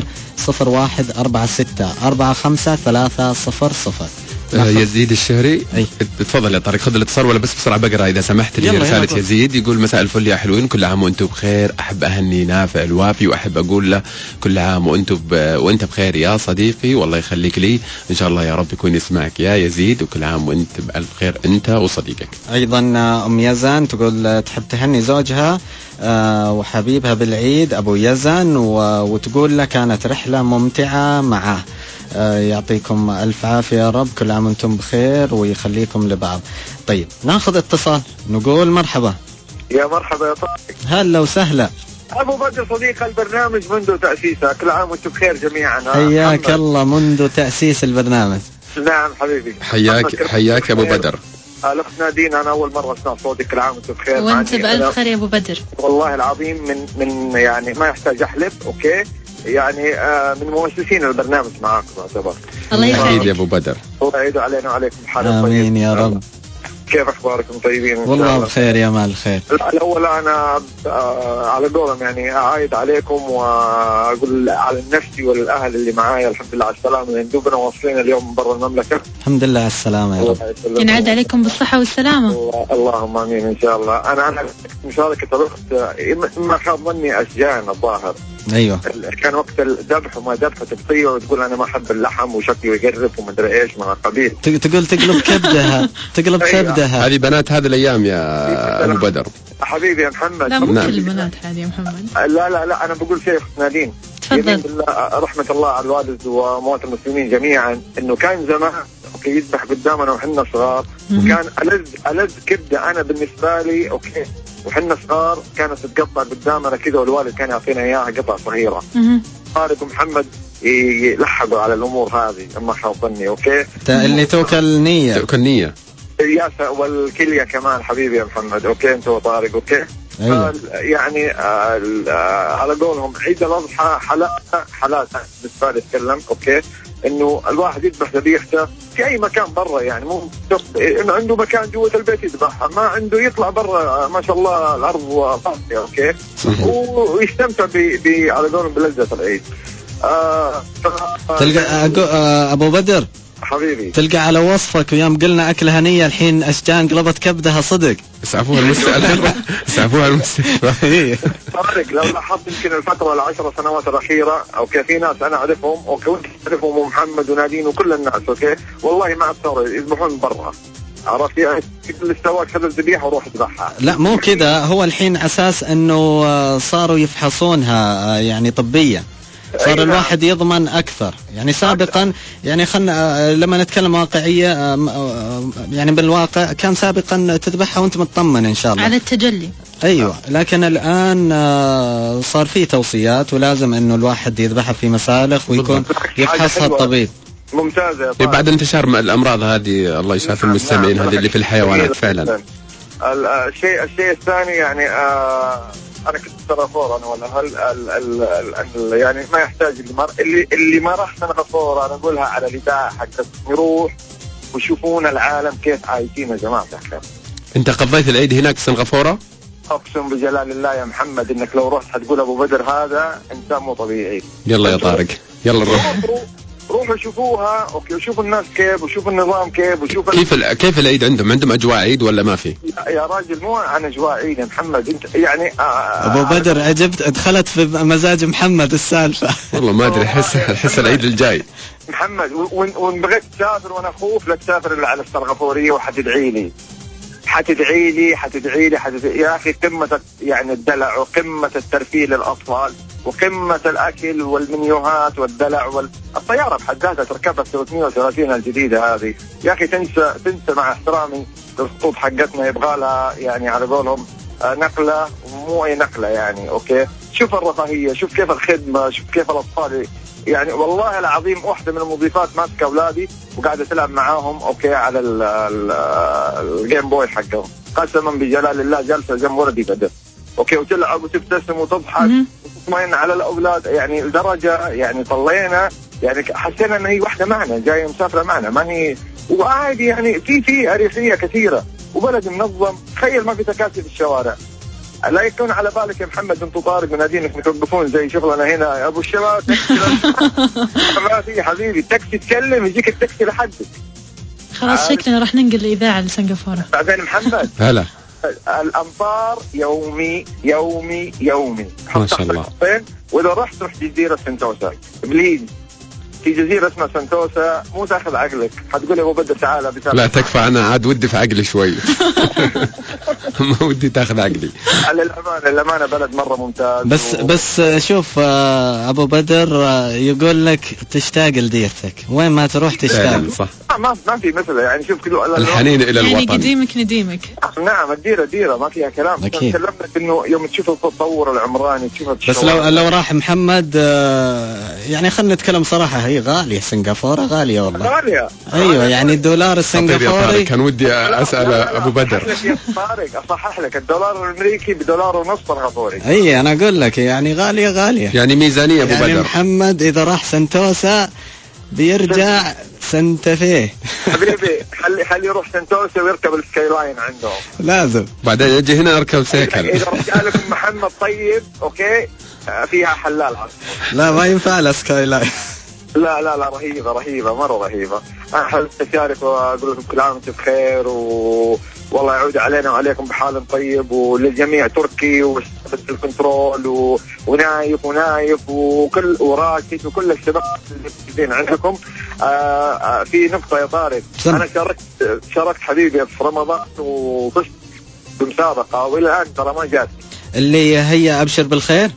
0146453000. يزيد الشهري. تفضل يا طارق خذ الاتصال، ولا بس بسرعة بقرأ إذا سمحت لي رسالة يزيد. يقول مساء الفل يا حلوين، كل عام وأنتم بخير. أحب أهني نافع الوافي وأحب أقول له كل عام وأنت بخير يا صديقي، والله يخليك لي إن شاء الله يا رب يكون يسمعك يا يزيد، وكل عام وأنت بألف خير أنت وصديقك. أيضا أم يزن تقول تحب تهني زوجها وحبيبها بالعيد أبو يزن، وتقول له كانت رحلة ممتعة معه. يعطيكم ألف عافية يا رب، كل عام وانتم بخير ويخليكم لبعض. طيب ناخذ اتصال، نقول مرحبا. يا مرحبا يا طارق. هلا وسهلا. أبو بدر صديق البرنامج منذ تأسيسه، كل عام وانتم بخير جميعا. حياك الله منذ تأسيس البرنامج. نعم حبيبي، حياك أبو بدر. الأخت نادين أنا أول مرة أسمع صوتك، كل عام وانتم بخير. وانت بألف خير يا أبو بدر. والله العظيم من يعني ما يحتاج أحلف، أوكي يعني من مؤسسين البرنامج معاكم أعتبر. الله يسعدك يا أبو بدر. الله يعيد علينا وعليكم بحال طيب. آمين يا رب. كيف أخباركم؟ طيبين؟ والله بخير يا مال الخير. الأول أنا على قولهم يعني أعايد عليكم وأقول على نفسي والأهل اللي معايا الحمد لله على السلامة، لأن دوبنا واصلين اليوم من برا المملكة. الحمد لله على السلامة يا رب. ينعاد عليكم بالصحة والسلامة. اللهم آمين إن شاء الله. أنا مشاركة الأخت ما خاب ظني أشجان الظاهر. ايوه كان وقت الذبح وما ذبح تبطيه وتقول انا ما احب اللحم وشكله يقرف ومدري ايش من القبيل. تقول تقلب كبدها تقلب كبدها. هذه بنات هذه الايام يا ابو بدر. حبيبي يا محمد. لا مو كل البنات هذه يا محمد. لا انا بقول شيء نادين. تفضل. رحمة الله على الوالد وموات المسلمين جميعا، انه كان زمان اوكي يذبح قدامنا وحنا صغار، وكان ألذ كبده انا بالنسبه لي اوكي وحنا صغار كانت تتقطع قدامنا كذا، والوالد كان يعطينا اياها قطع صغيره. طارق ومحمد يلحقوا على الامور هذه اما خاطني اوكي. اللي توكل نيه الياسة والكليه كمان حبيبي يا محمد اوكي انت وطارق اوكي. أيوة. يعني على قولهم عيد الاضحى حالات بالنسبه لي اتكلم اوكي، انه الواحد يذبح ذبيحته في اي مكان برا، يعني مو انه عنده مكان جوه البيت يذبحها، ما عنده يطلع برا ما شاء الله الارض فاضيه اوكي ويستمتع على قولهم بلذة العيد. تلقى ابو بدر حبيبي تلقى على وصفك ويوم قلنا أكل هنية الحين أشجان قلبت كبدها صدق. اسعفوها المستشفى. طارق لو لاحظت يمكن الفترة 10 سنوات الأخيرة أوكي في ناس أنا أعرفهم أوكي وأنت تعرفهم ومحمد ونادين وكل الناس أوكي والله ما أتصور يذبحون برا، عرفت يعني كل استواك خذ الذبيحة وروح اذبحها. لا مو كذا، هو الحين أساس أنه صاروا يفحصونها يعني طبيا، صار الواحد يضمن أكثر. يعني سابقا يعني لما نتكلم واقعية يعني بالواقع كان سابقا تذبحها وانت مطمن إن شاء الله على التجلي. أيوة لكن الآن صار فيه توصيات ولازم أنه الواحد يذبحها في مسالخ ويكون يفحصها الطبيب. ممتازة بعد انتشار الأمراض هذه الله يشافي المستمعين هذه اللي في الحيوانات فعلا. الشيء الثاني يعني أنا كنت ترى فور أنا ولا هل يعني ما يحتاج اللي ما راح سنغفور أنا أقولها على الإذاعة حقت نروح وشوفون العالم كيف عايشين يا جماعة الخير. أنت قضيت العيد هناك سنغفورة؟ أقسم بجلال الله يا محمد إنك لو رحت حتقول أبو بدر هذا إنسان مو طبيعي. يلا يا طارق يلا نروح. روحوا شوفوها اوكي وشوفوا الناس كيف وشوفوا النظام كيف وشوفوا كيف العيد عندهم اجواء عيد ولا ما في؟ يا راجل مو عن اجواء عيد يا محمد انت يعني ابو بدر عجبت ادخلت في مزاج محمد السالفه. والله ما ادري احس العيد الجاي محمد وان بغيت تسافر وانا اخوف لا تسافر الا على السرغفوريه وحتدعي لي يا اخي قمه يعني الدلع وقمه الترفيه للاطفال وقمه الاكل والمنيوهات والدلع الطياره بحد ذاتها تركبها 330 الجديده هذه يا اخي تنسى مع احترامي الخطوط حقتنا يبغى لها يعني على قولهم نقله ومو اي نقله يعني اوكي. شوف الرفاهيه، شوف كيف الخدمه، شوف كيف الاطفال يعني والله العظيم واحدة من المضيفات ماسكة أولادي وقاعدة تلعب معاهم أوكي على الجيم بوي حقهم قسما بجلال الله جالسة جنب ولدي بدر أوكي وتلعب وتبتسم وتضحك وتطمئن على الأولاد يعني لدرجة يعني طلينا يعني حسينا أن هي واحدة معنا جاية مسافرة معنا ما هي وعادي يعني في أريحية كثيرة وبلد منظم. تخيل ما في تكاسي في الشوارع. لا يكون على بالك يا محمد انتم طارق ونادينك متوقفون زي شغلنا هنا يا ابو الشباب ما في حبيبي تاكسي تكلم يجيك التاكسي لحدك. خلاص شكلنا راح ننقل الإذاعة لسنغافورة. بعدين محمد هلا الأمطار يومي ما شاء الله. وإذا رحت جزيرة سنتوسا بليز في جزيرة اسمها سنتوسا مو تاخذ عقلك. حتقول يا ابو بدر تعال بسافر. لا تكفى، انا عاد ودي في عقلي شوي. ما ودي تاخذ عقلي. على الامانه بلد مره ممتاز. بس شوف ابو بدر يقول لك تشتاق لديرتك، وين ما تروح تشتاق. صح. ما في مثله يعني. شوف كله الحنين الى الوطن يعني قديمك. نعم الديره ما فيها كلام. تكلمنا انه يوم تشوف التطور العمراني تشوف. بس لو راح محمد يعني خلينا نتكلم صراحه، هي غاليه، سنغافوره غاليه والله. غاليه ايوه يعني الدولار السنغافوري. كان ودي اسال ابو بدر. طارق اصحح لك، الدولار الامريكي بدولار ونص سنغافوري. اي انا اقول لك يعني غاليه يعني ميزانيه ابو يعني بدر. محمد اذا راح سنتوسا بيرجع سنتفيه. حبيبي خلي يروح سنتوسا ويركب السكاي لاين عنده لازم. بعدين يجي هنا اركب سيكل. اذا رجع لكم محمد طيب اوكي فيها حلال. لا ما ينفع له سكاي لاين. لا رهيبة مرة رهيبة. أنا حابب أشارك وأقول لكم كل عام وأنتم بخير، والله يعود علينا وعليكم بحال طيب، وللجميع تركي وشبكة الكنترول ونايف وكل وراشد وكل الشباب اللي عندكم. في نقطة يا طارق، أنا شاركت حبيبي في رمضان وفزت بمسابقة وإلى الآن ترى ما جات اللي هي أبشر بالخير.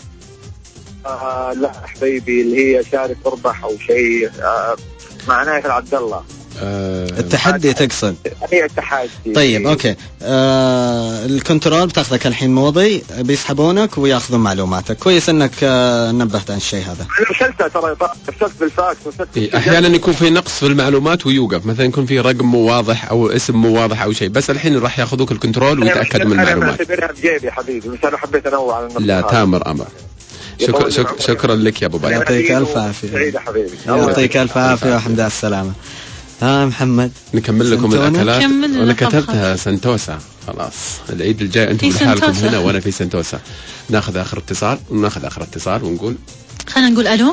لا حبيبي اللي هي شارك اربح او شيء مع نايف عبد الله. التحدي تقصد؟ هي التحدي. طيب اوكي. الكنترول بتاخذك الحين موضي، بيسحبونك وياخذون معلوماتك. كويس انك نبهت عن الشيء هذا. انا وصلت ترى وصلت بالفاكس احيانا يكون في نقص في المعلومات ويوقف، مثلا يكون في رقم مو واضح او اسم مو واضح او شيء، بس الحين راح ياخذوك الكنترول ويتاكدوا من المعلومات. انا اعتبرها بجيبي حبيبي، بس انا حبيت انوع على النقطة. لا تامر امر. شكرا لك يا ابو بدر. يعطيك الف عافيه. سعيدة حبيبي. يعطيك الف عافيه وحمد على السلامه. محمد نكمل لكم الاكلات. انا كتبتها سنتوسا خلاص. العيد الجاي انتم لحالكم هنا وانا في سنتوسا. ناخذ اخر اتصال ونقول خلينا نقول الو.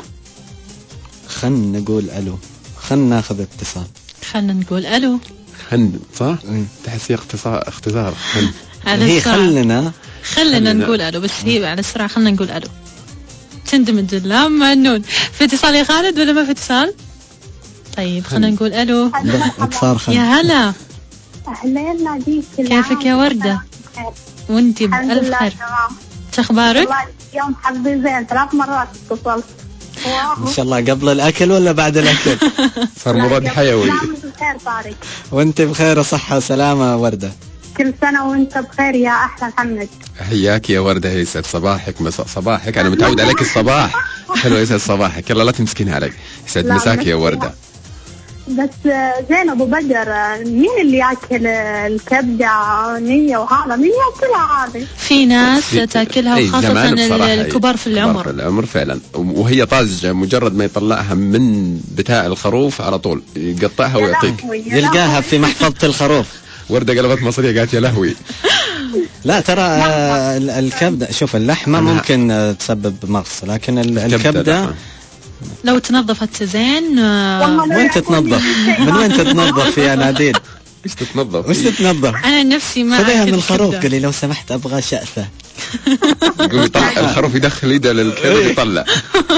خلنا ناخذ اتصال. خلنا نقول الو. صح. تحسي اختصار هي خلنا نقول الو، بس هي على السرعه. خلنا نقول الو تندمج اللام مع النون. في اتصال يا خالد ولا ما في اتصال؟ طيب خلنا نقول الو. يا هلا. اهلين ناديك. كيفك يا وردة؟ وانتي بألف خير. شخبارك؟ والله يوم حظي زين 3 مرات اتصلت. ان شاء الله قبل الاكل ولا بعد الاكل؟ صار مضاد حيوي. بخير طارق. وانت بخير وصحة وسلامة وردة. كل سنة وانت بخير يا احلى محمد. حياك يا وردة. يسعد صباحك مساء صباحك. انا متعود عليك الصباح حلو. يسعد صباحك. يلا لا تمسكينها عليك. يسعد مساك يا وردة. بس زين ابو بدر، مين اللي ياكل الكبدة نية وهذا؟ مين ياكلها هذه؟ في ناس تاكلها وخاصة الكبار في العمر فعلا. وهي طازجة مجرد ما يطلعها من بتاع الخروف على طول يقطعها ويعطيك. يلقاها في محفظة الخروف. وردة قلبت مصرية قالت يا لهوي. لا ترى الكبدة، شوف اللحمة ممكن تسبب مغص، لكن الكبدة لو تنظفت زين. وين تتنظف؟ من وين تتنظف يا نادين؟ وش تتنظف؟ أنا نفسي ما خذيها من الخروف. قال لي لو سمحت أبغى شأفة. يقول يطلع الخروف يدخل يده للكبد يطلع.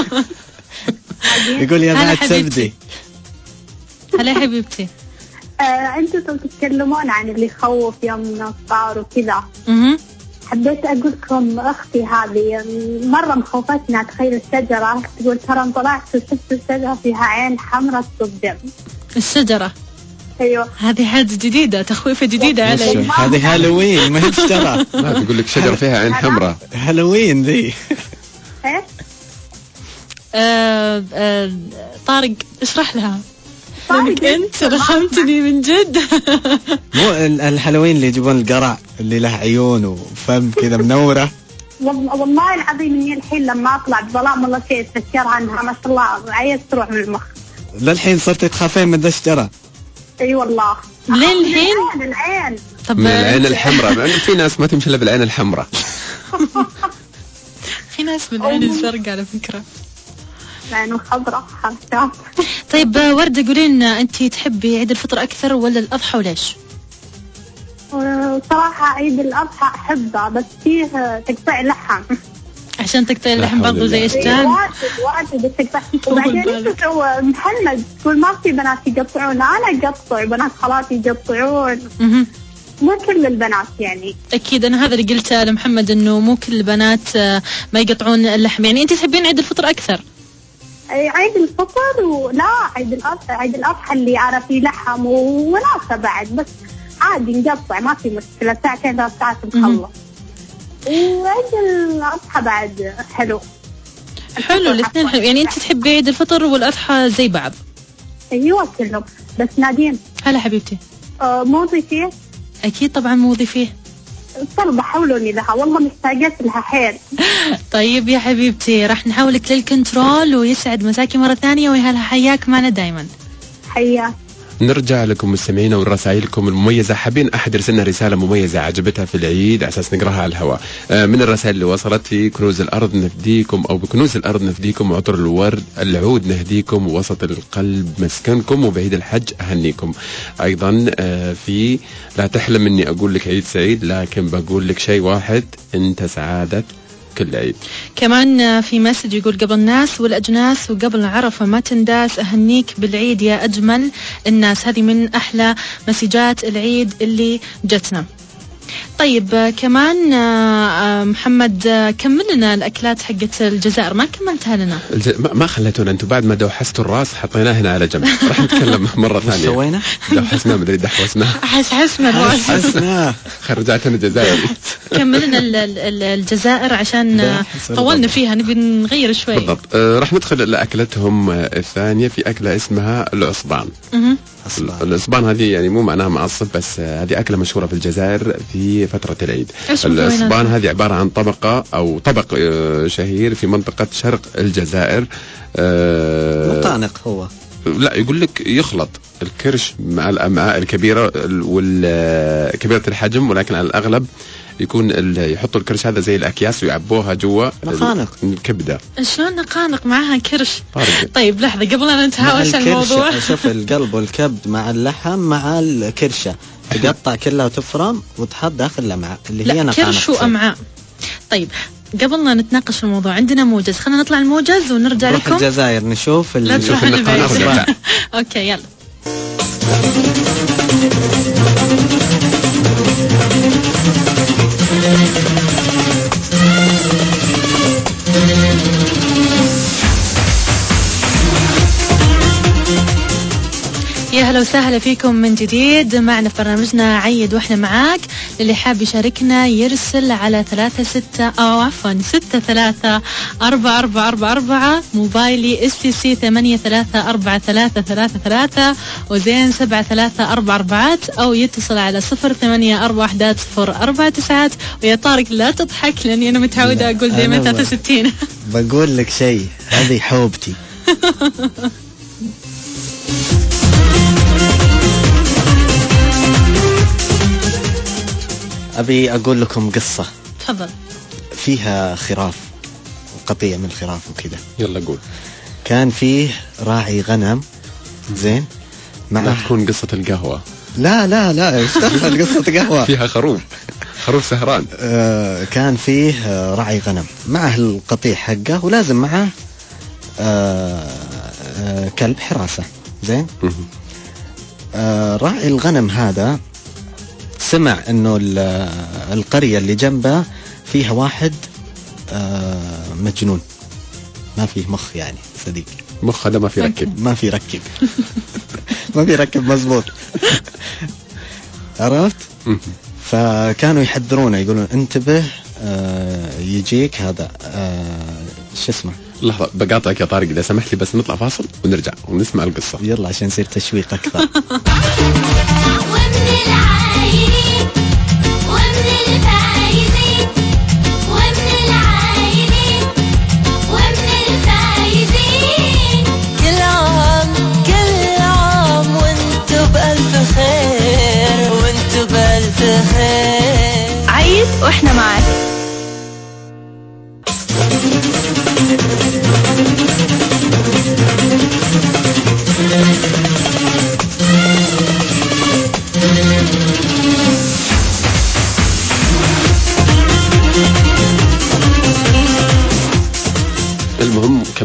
يقول يا بعد سبدي. هلا يا حبيبتي. أنتوا تتكلمون عن اللي يخوف يوم النصار وكذا. حبيت أقول لكم أختي هذه مرة مخوفتنا. تخيل الشجرة تقول ترى طلعت وشفت الشجرة فيها عين حمراء تصب. الشجرة؟ أيوة. هذه حاجة جديدة، تخويفة جديدة علي. هذه هالوين ما هي شجرة. لا تقول لك شجرة فيها عين حمراء. هالوين ذي. إيه؟ طارق اشرح لها. لأنك أنت رخمتني من جد. مو الهالوين اللي يجيبون القرع اللي له عيون وفم كذا منورة. والله العظيم إني الحين لما أطلع بظلام والله شيء أتذكرها عنها ما شاء الله عايز تروح من المخ. للحين صرت تخافين من ذا الشجرة؟ أي والله. للحين؟ العين. طب من العين الحمراء. في ناس ما تمشي إلا بالعين الحمراء. في ناس من العين الزرقاء على فكرة. لأنه خضراء حركات. طيب وردة قولين أنت تحبي عيد الفطر أكثر ولا الأضحى وليش؟ صراحة عيد الأضحى أحبه بس فيه تقطيع لحم. عشان تقطع اللحم برضو زي إيش كان؟ واجد تقطع. وبعدين محمد تقول ما في بنات يقطعون، أنا أقطع، بنات خالاتي يقطعون. مو كل البنات يعني. أكيد أنا هذا اللي قلته لمحمد إنه مو كل البنات ما يقطعون اللحم. يعني أنت تحبين عيد الفطر أكثر؟ عيد الفطر ولا عيد الأضحى اللي أنا فيه لحم وناسة بعد، بس عادي نقطع ما في مشكلة، ساعتين 3 ساعات نخلص. وعيد الأضحى بعد حلو الاثنين حلو. يعني أنت تحبي عيد الفطر والأضحى زي بعض؟ أيوة كلهم. بس نادين هلا حبيبتي موضي فيه؟ أكيد طبعا موضي فيه. طلبة حولوني لها والله مشتاقت لها حيل. طيب يا حبيبتي راح نحولك للكنترول ويسعد مساكي مرة ثانية ويهلا حياك معنا دايما. حياك. نرجع لكم مستمعينا ورسائلكم المميزة. حابين أحد يرسلنا رسالة مميزة عجبتها في العيد على أساس نقراها على الهواء. من الرسائل اللي وصلت: في كنوز الأرض نفديكم، أو بكنوز الأرض نفديكم، وعطر العود نهديكم، ووسط القلب مسكنكم، وبعيد الحج أهنيكم. أيضا في لا تحلم إني أقول لك عيد سعيد، لكن بقول لك شيء واحد: أنت سعادة كل عيد. كمان في مسج يقول: قبل الناس والأجناس وقبل عرفة ما تنداس، أهنيك بالعيد يا أجمل الناس. هذه من أحلى مسجات العيد اللي جتنا. طيب كمان محمد كمل لنا الأكلات حقت الجزائر، ما كملتها لنا. ما خليتونا أنتم بعد ما دوحستوا الراس حطيناه هنا على جنب. راح نتكلم مرة ثانية. سوينا دوحسنا مدري دحوسنا حسنا خرجاتنا الجزائر. كمل لنا الجزائر عشان طولنا فيها، نبي نغير شوي. بالضبط. راح ندخل لأكلتهم الثانية. في أكلة اسمها العصبان. العصبان هذه يعني مو معناها معصب، بس هذه أكلة مشهورة في الجزائر في فترة العيد. العصبان هذه عبارة عن طبق شهير في منطقة شرق الجزائر. مطانق هو. لا، يقول لك يخلط الكرش مع الأمعاء الكبيرة كبيرة الحجم، ولكن على الأغلب يكون يحطوا الكرش هذا زي الأكياس ويعبوها جوا نقانق الكبدة. شلون نقانق معها كرش؟ طيب لحظة قبل أن نتهاوش الموضوع. شوف القلب والكبد مع اللحم مع الكرشة تقطع كلها وتفرم وتحط داخل الأمعاء اللي هي نقانق. كرش وأمعاء. طيب قبل ما نتناقش في الموضوع عندنا موجز، خلينا نطلع الموجز ونرجع لكم. الجزائر نشوف النقانق. أوكي يلا. يا هلا وسهلا فيكم من جديد معنا في برنامجنا عيد واحنا معاك. اللي حاب يشاركنا يرسل على 634444 موبايلي STC 834333 وزين 7344 أو يتصل على 08411049. ويا طارق لا تضحك لأني أنا متعودة أقول دائما 63. بقول لك شيء، هذه حوبتي. أبي أقول لكم قصة. تفضل. فيها خراف وقطيع من الخراف وكذا. يلا قول. كان فيه راعي غنم. زين. ما تكون قصة القهوة. لا ايش دخل قصة قهوة؟ فيها خروف سهران. كان فيه راعي غنم معه القطيع حقه ولازم معه كلب حراسة. زين. راعي الغنم هذا سمع انه القرية اللي جنبه فيها واحد مجنون ما فيه مخ، يعني صديق مخ هذا ما في ركب ما في ركب مزبوط. عرفت؟ فكانوا يحذرونه يقولون انتبه يجيك هذا شو اسمه. لحظة بقاطعك يا طارق إذا سمحت لي، بس نطلع فاصل ونرجع ونسمع القصة. يلا عشان يصير تشويق أكثر. كل عام وانتو بألف خير، وانتو بألف خير. عيد واحنا معاك.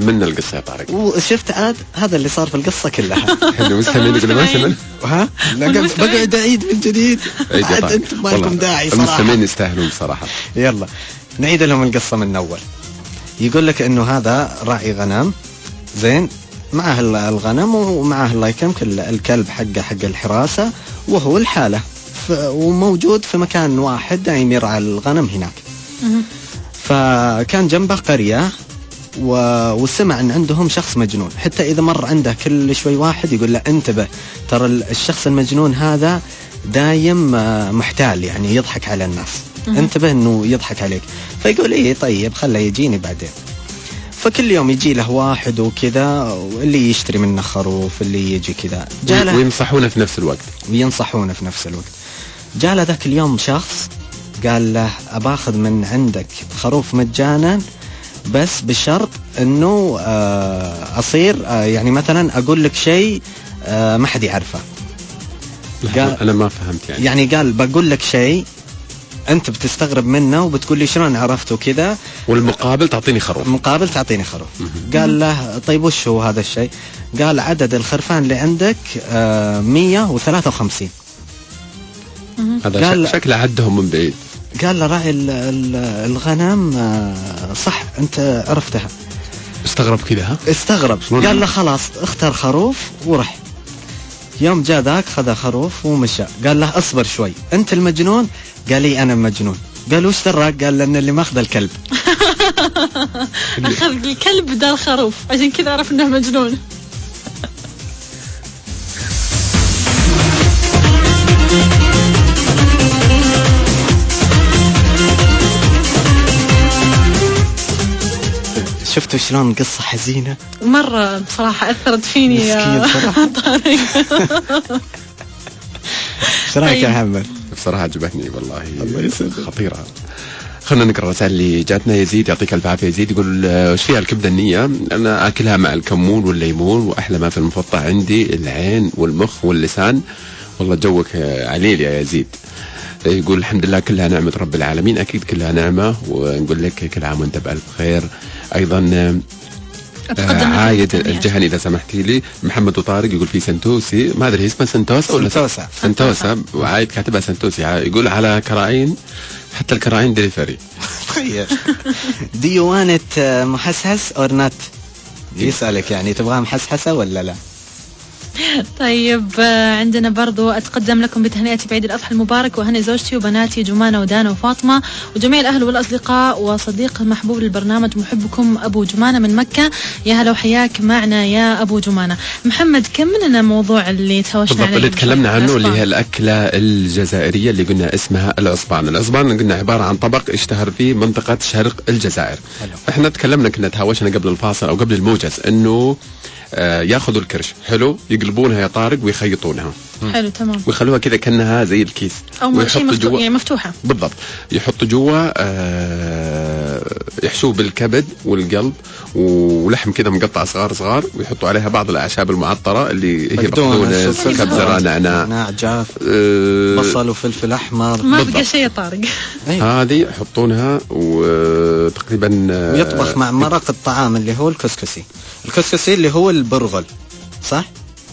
سمنا القصة يا طارق. وشفت عاد هذا اللي صار في القصة كلها. احنا مستمعين يقولوا ما سمن. ها بقعد أعيد من جديد. عاد أنتم ما لكم داعي صراحة. المستمعين يستاهلون صراحة. يلا نعيد لهم القصة من أول. يقول لك إنه هذا راعي غنم زين، معه الغنم ومعه الله يكرمك الكلب حق الحراسة، وهو الحالة وموجود في مكان واحد دايم يرعى الغنم هناك. فكان جنبه قرية وسمع ان عندهم شخص مجنون، حتى اذا مر عنده كل شوي واحد يقول له انتبه ترى الشخص المجنون هذا دايم محتال، يعني يضحك على الناس، انتبه انه يضحك عليك. فيقول ايه طيب خله يجيني بعدين. فكل يوم يجي له واحد وكذا، واللي يشتري منه خروف، اللي يجي كذا، وينصحونه في نفس الوقت. جاء له ذاك اليوم شخص قال له أباخذ من عندك خروف مجانا، بس بشرط انه اصير يعني مثلا اقول لك شيء ما حد يعرفه. قال انا ما فهمت يعني قال بقول لك شيء انت بتستغرب منه وبتقول لي شلون عرفته كذا، والمقابل تعطيني خروف. قال له طيب وش هو هذا الشيء؟ قال عدد الخرفان اللي عندك 153. هذا شكله عدهم من بعيد. قال له راعي الغنم صح انت عرفتها. استغرب كذا. قال له خلاص اختار خروف ورح. يوم جاء ذاك خذ خروف ومشى. قال له اصبر شوي انت المجنون؟ قال لي انا مجنون. قال وش دراك؟ قال لان اللي ماخذ الكلب. اخذ الكلب بدل الخروف عشان كذا عرف انه مجنون. شفتوا شلون قصة حزينة مرة بصراحة أثرت فيني يا طارق. ايش رايك يا محمد؟ بصراحة عجبتني والله خطيرة. خلنا نقرأ الرسائل اللي جاتنا. يزيد يعطيك الف عافية. يزيد يقول ايش فيها الكبدة النية؟ أنا أكلها مع الكمون والليمون، وأحلى ما في المفطح عندي العين والمخ واللسان. والله جوك عليل يا يزيد. يقول الحمد لله كلها نعمة رب العالمين. أكيد كلها نعمة، ونقول لك كل عام وانت بألف خير. أيضا عايد الجهني إذا سمحتي لي. محمد وطارق يقول في سنتوسي، ما أدري اسمه سنتوسا ولا سنتوسا، وعايد كاتبها سنتوسي. يقول على كراعين، حتى الكراعين دليفري. Do you want it محسحس or not؟ يسألك يعني تبغاها محسحسة ولا لا؟ طيب عندنا برضو أتقدم لكم بتهنئتي بعيد الأضحى المبارك، وهني زوجتي وبناتي جمانة ودانا وفاطمة وجميع الأهل والأصدقاء وصديق محبوب للبرنامج، محبكم أبو جمانة من مكة. يا هلا وحياك معنا يا أبو جمانة. محمد كم لنا موضوع اللي توشنا عليه اللي تكلمنا عنه، اللي هي الأكلة الجزائرية اللي قلنا اسمها العصبان. العصبان قلنا عبارة عن طبق اشتهر في منطقة شرق الجزائر. احنا تكلمنا كنا تهاوشنا قبل الفاصل أو قبل الموجز انه ياخذوا الكرش حلو، يقلبونها يا طارق ويخيطونها حلو تمام، ويخلوها كذا كأنها زي الكيس او شيء جوا يعني مفتوحه بالضبط. يحطوا جوا يحشوه بالكبد والقلب ولحم كذا مقطع صغار صغار، ويحطوا عليها بعض الاعشاب المعطره اللي هي بقدونس، كبزره، نعناع، جاف، بصل وفلفل احمر. ما بقى شيء يا طارق. هذه يحطونها وتقريبا ويطبخ مع مرق الطعام اللي هو الكسكسي. الكسكسي اللي هو البرغل صح؟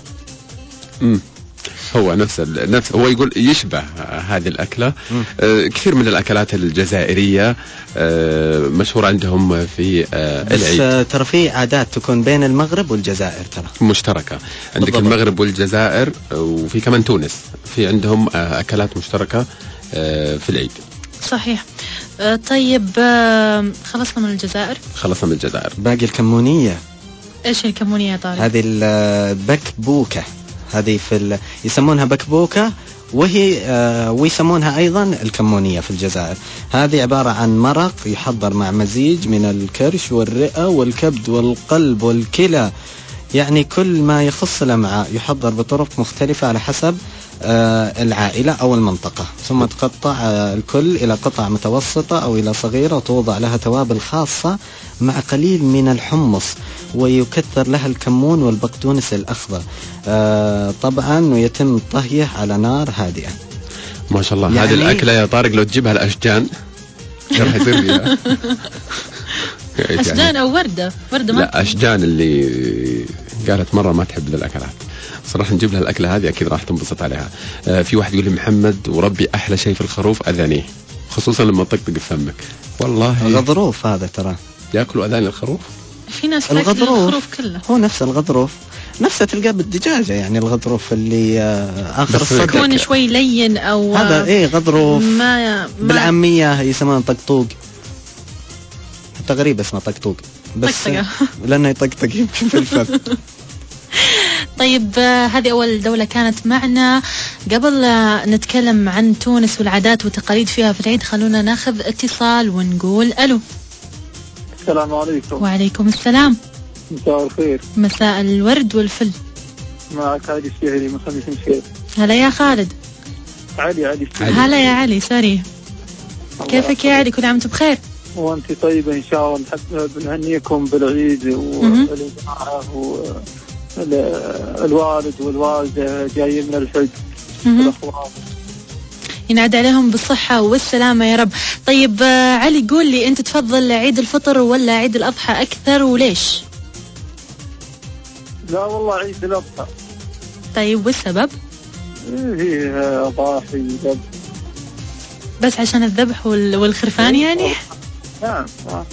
هو نفس هو يقول يشبه هذه الأكلة. كثير من الأكلات الجزائرية مشهورة عندهم في العيد. بس ترى في عادات تكون بين المغرب والجزائر ترى مشتركة. عندك بالضبط. المغرب والجزائر، وفي كمان تونس في عندهم أكلات مشتركة في العيد. صحيح. طيب خلصنا من الجزائر. باقي الكمونية. ايش الكمونية يا طارق؟ هذه البكبوكة، هذه يسمونها بكبوكة، وهي ويسمونها أيضا الكمونية في الجزائر. هذه عبارة عن مرق يحضر مع مزيج من الكرش والرئة والكبد والقلب والكلى، يعني كل ما يخص الأمعاء يحضر بطرق مختلفة على حسب العائلة أو المنطقة، ثم تقطع الكل إلى قطع متوسطة أو إلى صغيرة، وتوضع لها توابل خاصة مع قليل من الحمص، ويكثر لها الكمون والبقدونس الأخضر طبعا، ويتم طهيه على نار هادئة. ما شاء الله يعني هذه الأكلة يا طارق لو تجيبها الأشجان راح يصير فيها أشجان أو وردة ما لا أشجان اللي قالت مرة ما تحب الأكلات صراحة نجيب لها الأكلة هذه أكيد راح تنبسط عليها. في واحد يقول لي محمد وربي أحلى شيء في الخروف أذانيه خصوصا لما تطقطق في فمك. والله الغضروف هذا ترى يأكلوا أذان الخروف. في ناس الغضروف كله هو نفس الغضروف نفسه تلقاه بالدجاجة يعني الغضروف اللي آخر الصدر يكون شوي لين أو هذا إيه غضروف ما بالعامية يسمونه طقطوق حتى غريب اسمه طقطوق بس لأنه يطقطق يمكن في الفم. طيب هذه أول دولة كانت معنا. قبل نتكلم عن تونس والعادات والتقاليد فيها في العيد خلونا ناخذ اتصال ونقول ألو. السلام عليكم. وعليكم السلام. مساء الخير. مساء الورد والفل. معك علي الشهري من خميس مشير. هلا يا خالد. علي هلا يا علي سوري. كيفك يا علي؟ كل عام وانت بخير. وانت طيبة ان شاء الله. نحب بنهنيكم بالعيد والجماعة والوالد والوالدة جايين من الحج والأخوات ينعاد عليهم بالصحة والسلامة يا رب. طيب علي قول لي أنت تفضل عيد الفطر ولا عيد الأضحى أكثر وليش؟ لا والله عيد الأضحى. طيب والسبب؟ فيه ضاحي ذبح. بس عشان الذبح والخرفان يعني؟ نعم.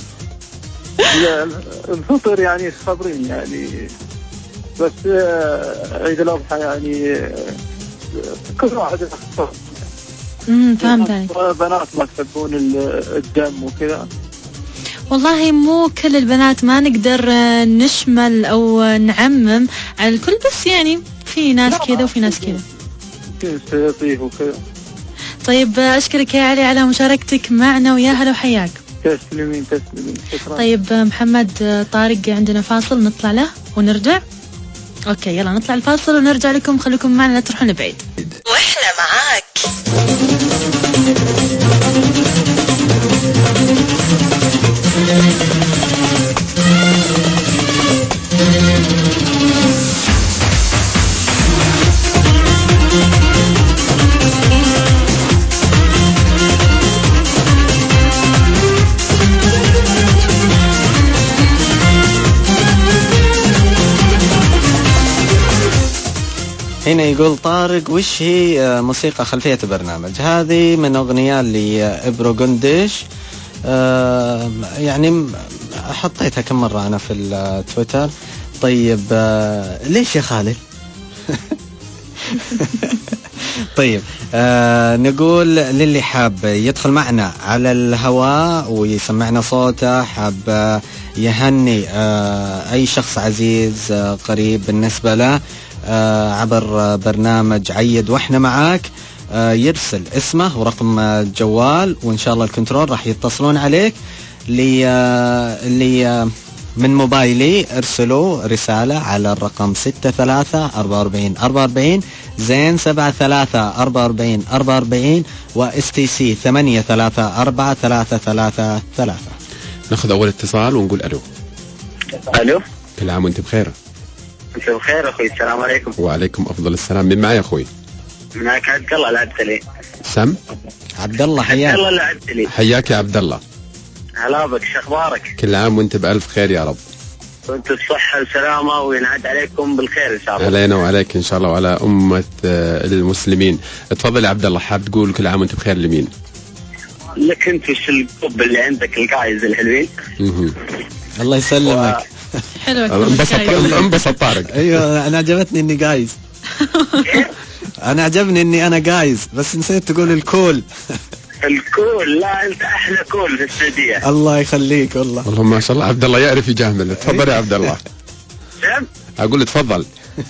الفطر يعني صبرين يعني بس عيد الأضحى يعني كل واحد يختار. فهمت عليك. بنات ما تحبون الدم وكذا. والله مو كل البنات ما نقدر نشمل أو نعمم على الكل بس يعني في ناس كذا وفي ناس كذا. سيطيه وكذا. طيب أشكرك يا علي على مشاركتك معنا ويا هلا وحياك. تسلمين شكرا. طيب محمد طارق عندنا فاصل نطلع له ونرجع. اوكي يلا نطلع الفاصل ونرجع لكم. خليكم معنا لا تروحون بعيد واحنا معاك. هنا يقول طارق وش هي موسيقى خلفية البرنامج؟ هذه من أغنية لإبرو قندش يعني حطيتها كم مرة أنا في التويتر. طيب ليش يا خالد؟ طيب نقول للي حاب يدخل معنا على الهواء ويسمعنا صوته حاب يهني أي شخص عزيز قريب بالنسبة له عبر برنامج عيد واحنا معاك يرسل اسمه ورقم الجوال وإن شاء الله الكنترول راح يتصلون عليك. اللي من موبايلي ارسلوا رسالة على الرقم 634444 زين 734444 واستيسي 834333. ناخذ أول اتصال ونقول ألو. ألو. كل عام وانت بخير. انت بخير اخوي. السلام عليكم. وعليكم افضل السلام. من معي اخوي؟ معك عبد الله العبدلي. سم عبد الله حياك. عبد الله العبدلي. حياك يا عبد الله. هلا بك شو اخبارك؟ كل عام وانت بألف خير يا رب. وانت الصحة والسلامة وينعاد عليكم بالخير ان شاء الله. علينا وعليك ان شاء الله وعلى أمة المسلمين. تفضل يا عبد الله حاب تقول كل عام وانت بخير لمين؟ لك انت وش الكوب اللي عندك القايز الحلوين. الله يسلمك. حلو. انبسط طارق. ايوه انا عجبتني اني قايز. انا عجبني اني انا قايز بس نسيت تقول الكول. الكول. لا انت احلى كول في السعودية. الله يخليك والله. والله ما شاء الله عبد الله يعرف يجامل. تفضل يا عبد الله. اقول تفضل.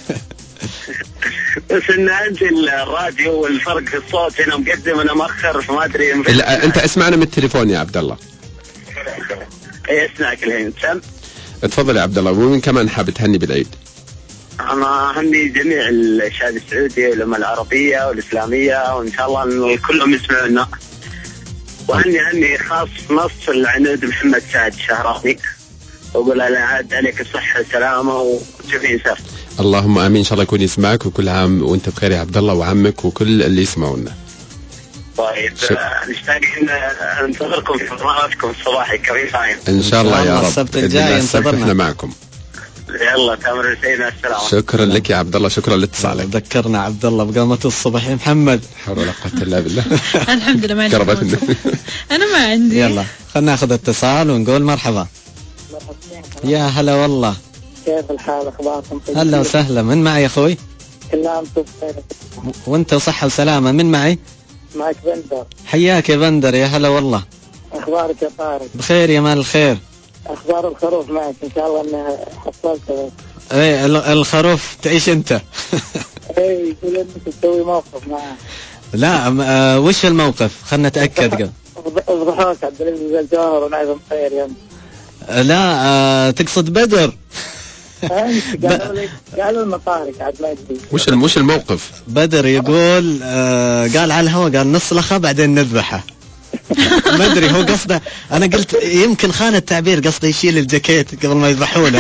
بس ان عندي الراديو والفرق في الصوت هنا مقدم انا مؤخر فما ادري. انت اسمعنا من التليفون يا عبد الله. اي اسمعك الحين. سم. تفضل يا عبد الله. ومين كمان حاب تهني بالعيد؟ انا اهني جميع الشعب السعودي والامه العربيه والاسلاميه وان شاء الله كلهم يسمعونا. وهني خاص نص العنود محمد سعد الشهراني واقول له عاد عليك الصحه والسلامه وشوفي سف. اللهم امين. ان شاء الله يكون يسمعك وكل عام وانت بخير يا عبد الله وعمك وكل اللي يسمعونا. طيب مشتاقين ننتظركم في برنامجكم الصباحي الكريم. ان شاء الله يا رب. السبت الجاي انتظرنا. احنا معكم. يلا تامر سيدنا السلام. شكرا لك يا عبد الله، شكرا لاتصالك. ذكرنا عبد الله بقامة الصبح يا محمد. حول ولا قوة الا بالله. الحمد لله ما عندي. انا ما عندي. يلا خلنا ناخذ اتصال ونقول مرحبا. يا هلا والله. كيف الحال؟ اخباركم؟ هلا وسهلا. من معي يا اخوي؟ كلام بخير. وانت وصحة وسلامة. من معي؟ معك بندر. حياك يا بندر. يا هلا والله. اخبارك يا طارق؟ بخير يا مال الخير. اخبار الخروف معك ان شاء الله انها حصلتها. ايه الخروف تعيش انت. ايه يقول انك تسوي موقف معه. لا وش الموقف؟ خلنا نتأكد قبل. اضحوك عبد العزيز الجوهر ونعيم خير يا لا تقصد بدر. قالوا لنا طارق عاد ما يدري. وش الموقف؟ بدر يقول قال على الهواء، قال نصلخه بعدين نذبحه. ما ادري هو قصده. انا قلت يمكن خان التعبير، قصده يشيل الجاكيت قبل ما يذبحونه.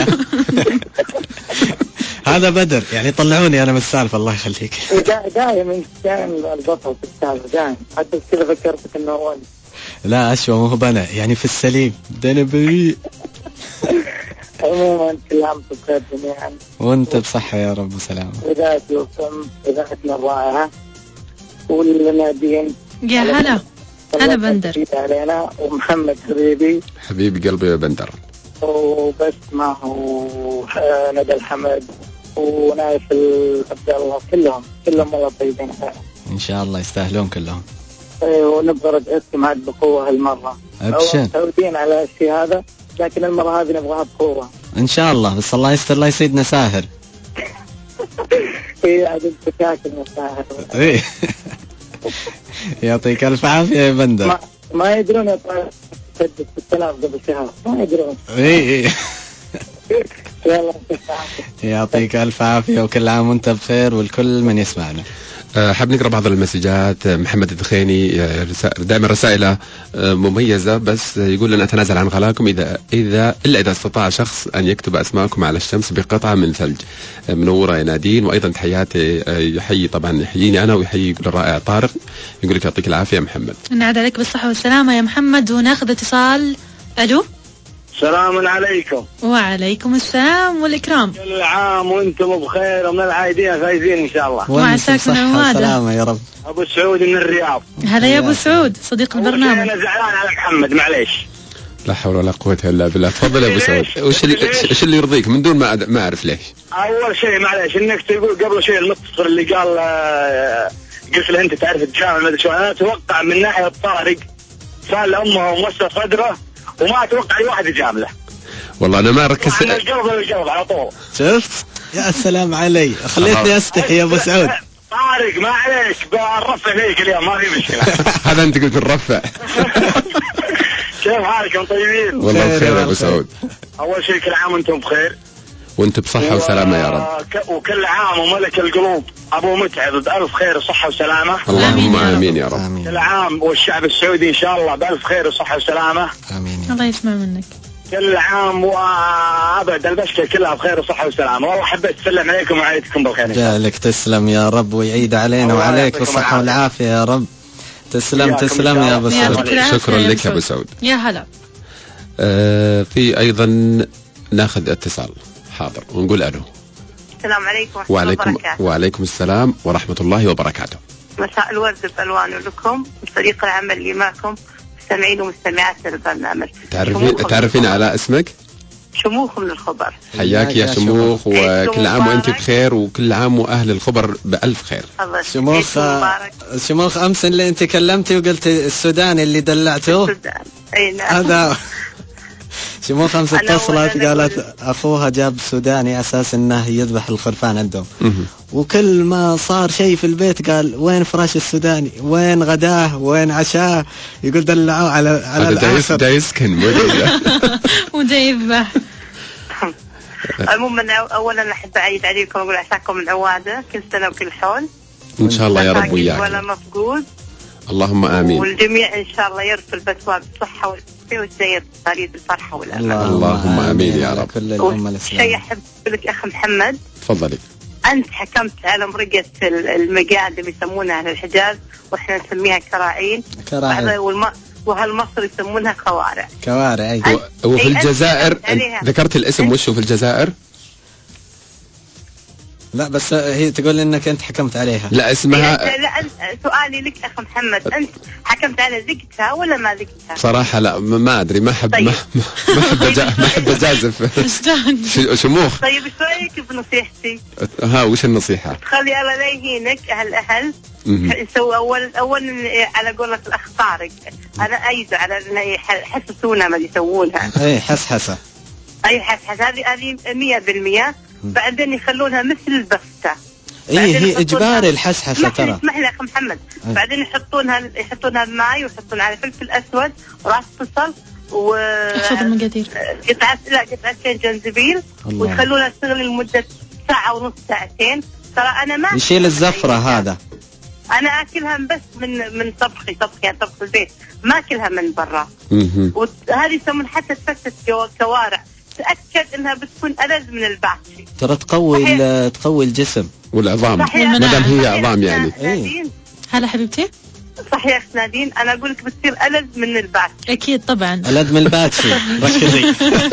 هذا بدر يعني. طلعوني انا من السالفه الله يخليك. دائما كان البطل في السالفه دائما. حتى كذا فكرتك انه هو. لا اشوى مو هو بنا يعني في السليم. ده انا بريء. عموما كل عام بخير جميعا. وانت بصحه يا رب وسلامه. بداية لكم بدايتنا الرائعه والنادين. يا هلا. هلا بندر. علينا ومحمد حبيبي قلبي يا بندر. وبس معه ندى الحمد ونايف عبد الله كلهم والله طيبين. ان شاء الله يستاهلون كلهم. ونبغى رجعتكم عاد بقوه هالمره. ابشر. متعودين على الشيء هذا لكن المره هذه نبغاها بقوه ان شاء الله. بس الله يستر الله يسيدنا ساهر. ايه عاد انت تاكل مساهر. ايه يعطيك الف عافيه يا بندر. ما يدرون يا طارق سجل 6000 قبل شهر. ما يدرون. ايه يعطيك الف عافيه وكل عام وانت بخير والكل من يسمعنا. حاب نقرأ بعض المسجات. محمد الدخيني دائما رسائله مميزة، بس يقول لنا أتنازل عن غلاكم إذا استطاع شخص أن يكتب أسماءكم على الشمس بقطعة من ثلج. منورة يا نادين. وأيضا تحياتي يحيي طبعا يحييني أنا ويحيي الرائع طارق. يقول لك يعطيك العافية يا محمد. نعد عليك بالصحة والسلامة يا محمد. وناخذ اتصال. ألو. السلام عليكم. وعليكم السلام والإكرام. كل عام وانتم بخير ومن العايدين فايزين إن شاء الله. وعساك من سلامة يا رب. أبو سعود من الرياض. هلا يا أبو سعود صديق البرنامج. أنا زعلان على محمد معليش. لا حول ولا قوة إلا بالله. تفضل يا أبو سعود. وش اللي يرضيك من دون ما أعرف ليش؟ أول شيء معليش إنك تقول قبل شيء المتصل اللي قال قلت له أنت تعرف الجامعة ما أدري شو. أنا أتوقع من ناحية طارق سال أمه وموسى صدره وما أتوقع أي واحد يجامله. والله أنا ما ركزت. الجواب على طول. شفت يا السلام علي. خليتني أستحي يا أبو سعود. طارق ما عليك بنرفع فيك اليوم ما في مشكلة. هذا أنت قلت نرفع. كيف حالكم طيبين؟ والله بخير يا أبو سعود. أول شيء كل عام وأنتم بخير. وأنت بصحة وسلامة يا رب. وكل عام وملك القلوب أبو متعب بألف خير وصحة وسلامة. اللهم آمين يا رب. كل عام والشعب السعودي إن شاء الله بألف خير وصحة وسلامة. آمين. الله يسمع منك. كل عام وأبد البشر كلها بخير وصحة وسلامة. والله حبيت أسلم عليكم وعليكم بالخير. جالك تسلم يا رب ويعيد علينا وعليك بالصحة والعافية يا رب. تسلم يا أبو سعود. شكرا لك يا أبو سعود. يا هلا. في أيضا ناخذ اتصال. حاضر ونقول ألو. السلام عليكم ورحمة الله وبركاته. وعليكم السلام ورحمة الله وبركاته. مساء الورد بألوانه لكم وفريق العمل اللي معكم مستمعين ومستمعات البرنامج. تعرفين على اسمك؟ شموخ من الخبر. حياك يا شموخ وكل عام وانت بخير وكل عام واهل الخبر بألف خير. شموخ امس اللي انت كلمتي وقلت السوداني اللي دلعته. السودان. اي نعم. هذا شموخ امس اتصلت قالت اخوها جاب سوداني اساس انه يذبح الخرفان عندهم. وكل ما صار شيء في البيت قال وين فراش السوداني، وين غداه، وين عشاه، يقول دلعوه على الآخر. دا يسكن ودا يذبح. عموما اولا احب اعيد عليكم واقول عساكم العواده كل سنه وكل حول ان شاء الله يا رب وياك. ولا مفقود. اللهم امين. والجميع ان شاء الله يرسل بثواب بالصحه والعافيه والسير طريق الفرحه والامان. اللهم امين يا رب. شيء احب اقول لك اخ محمد. تفضلي. أنت حكمت على مرقة المقاعد اللي يسمونها أهل الحجاز وإحنا نسميها كراعين. وهالمصر يسمونها كوارع. كوارع. وفي الجزائر ذكرت الاسم وشه في الجزائر؟ لا بس هي تقول انك انت حكمت عليها. لا اسمها. لا سؤالي لك اخ محمد، انت حكمت على ذقتها ولا ما ذقتها؟ صراحة لا ما ادري، ما احب. طيب. ما احب اجازف شموخ. طيب ايش رايك بنصيحتي؟ وش النصيحة؟ تخلي الله لا يهينك اهل يسوي اول على قولة الاخ طارق، انا ايد على يحسسونا ما يسوونها. اي حسحسة. اي حسحسة هذه 100%. بعدين يخلونها مثل البفتة. هي اجباري الحسحسة ترى. اسمح لي يا اخ محمد. بعدين يحطونها بماء ويحطون على فلفل اسود وراس بصل احفظ المقادير. قطعتين جنزبيل ويخلونها تشتغل لمدة ساعة ونص ساعتين. ترى انا ما يشيل الزفرة هذا. انا اكلها بس من طبخي يعني طبخ البيت، ما اكلها من برا. وهذه يسمون حتى تفتت كوارع، تأكد انها بتكون ألذ من البعشي. ترى تقوي الجسم والعظام، ما دام هي عظام يعني. هلا حبيبتي. صح يا اخ نادين، انا اقول لك بتصير ألذ من البعشي. اكيد طبعا ألذ من البعشي. ركزي.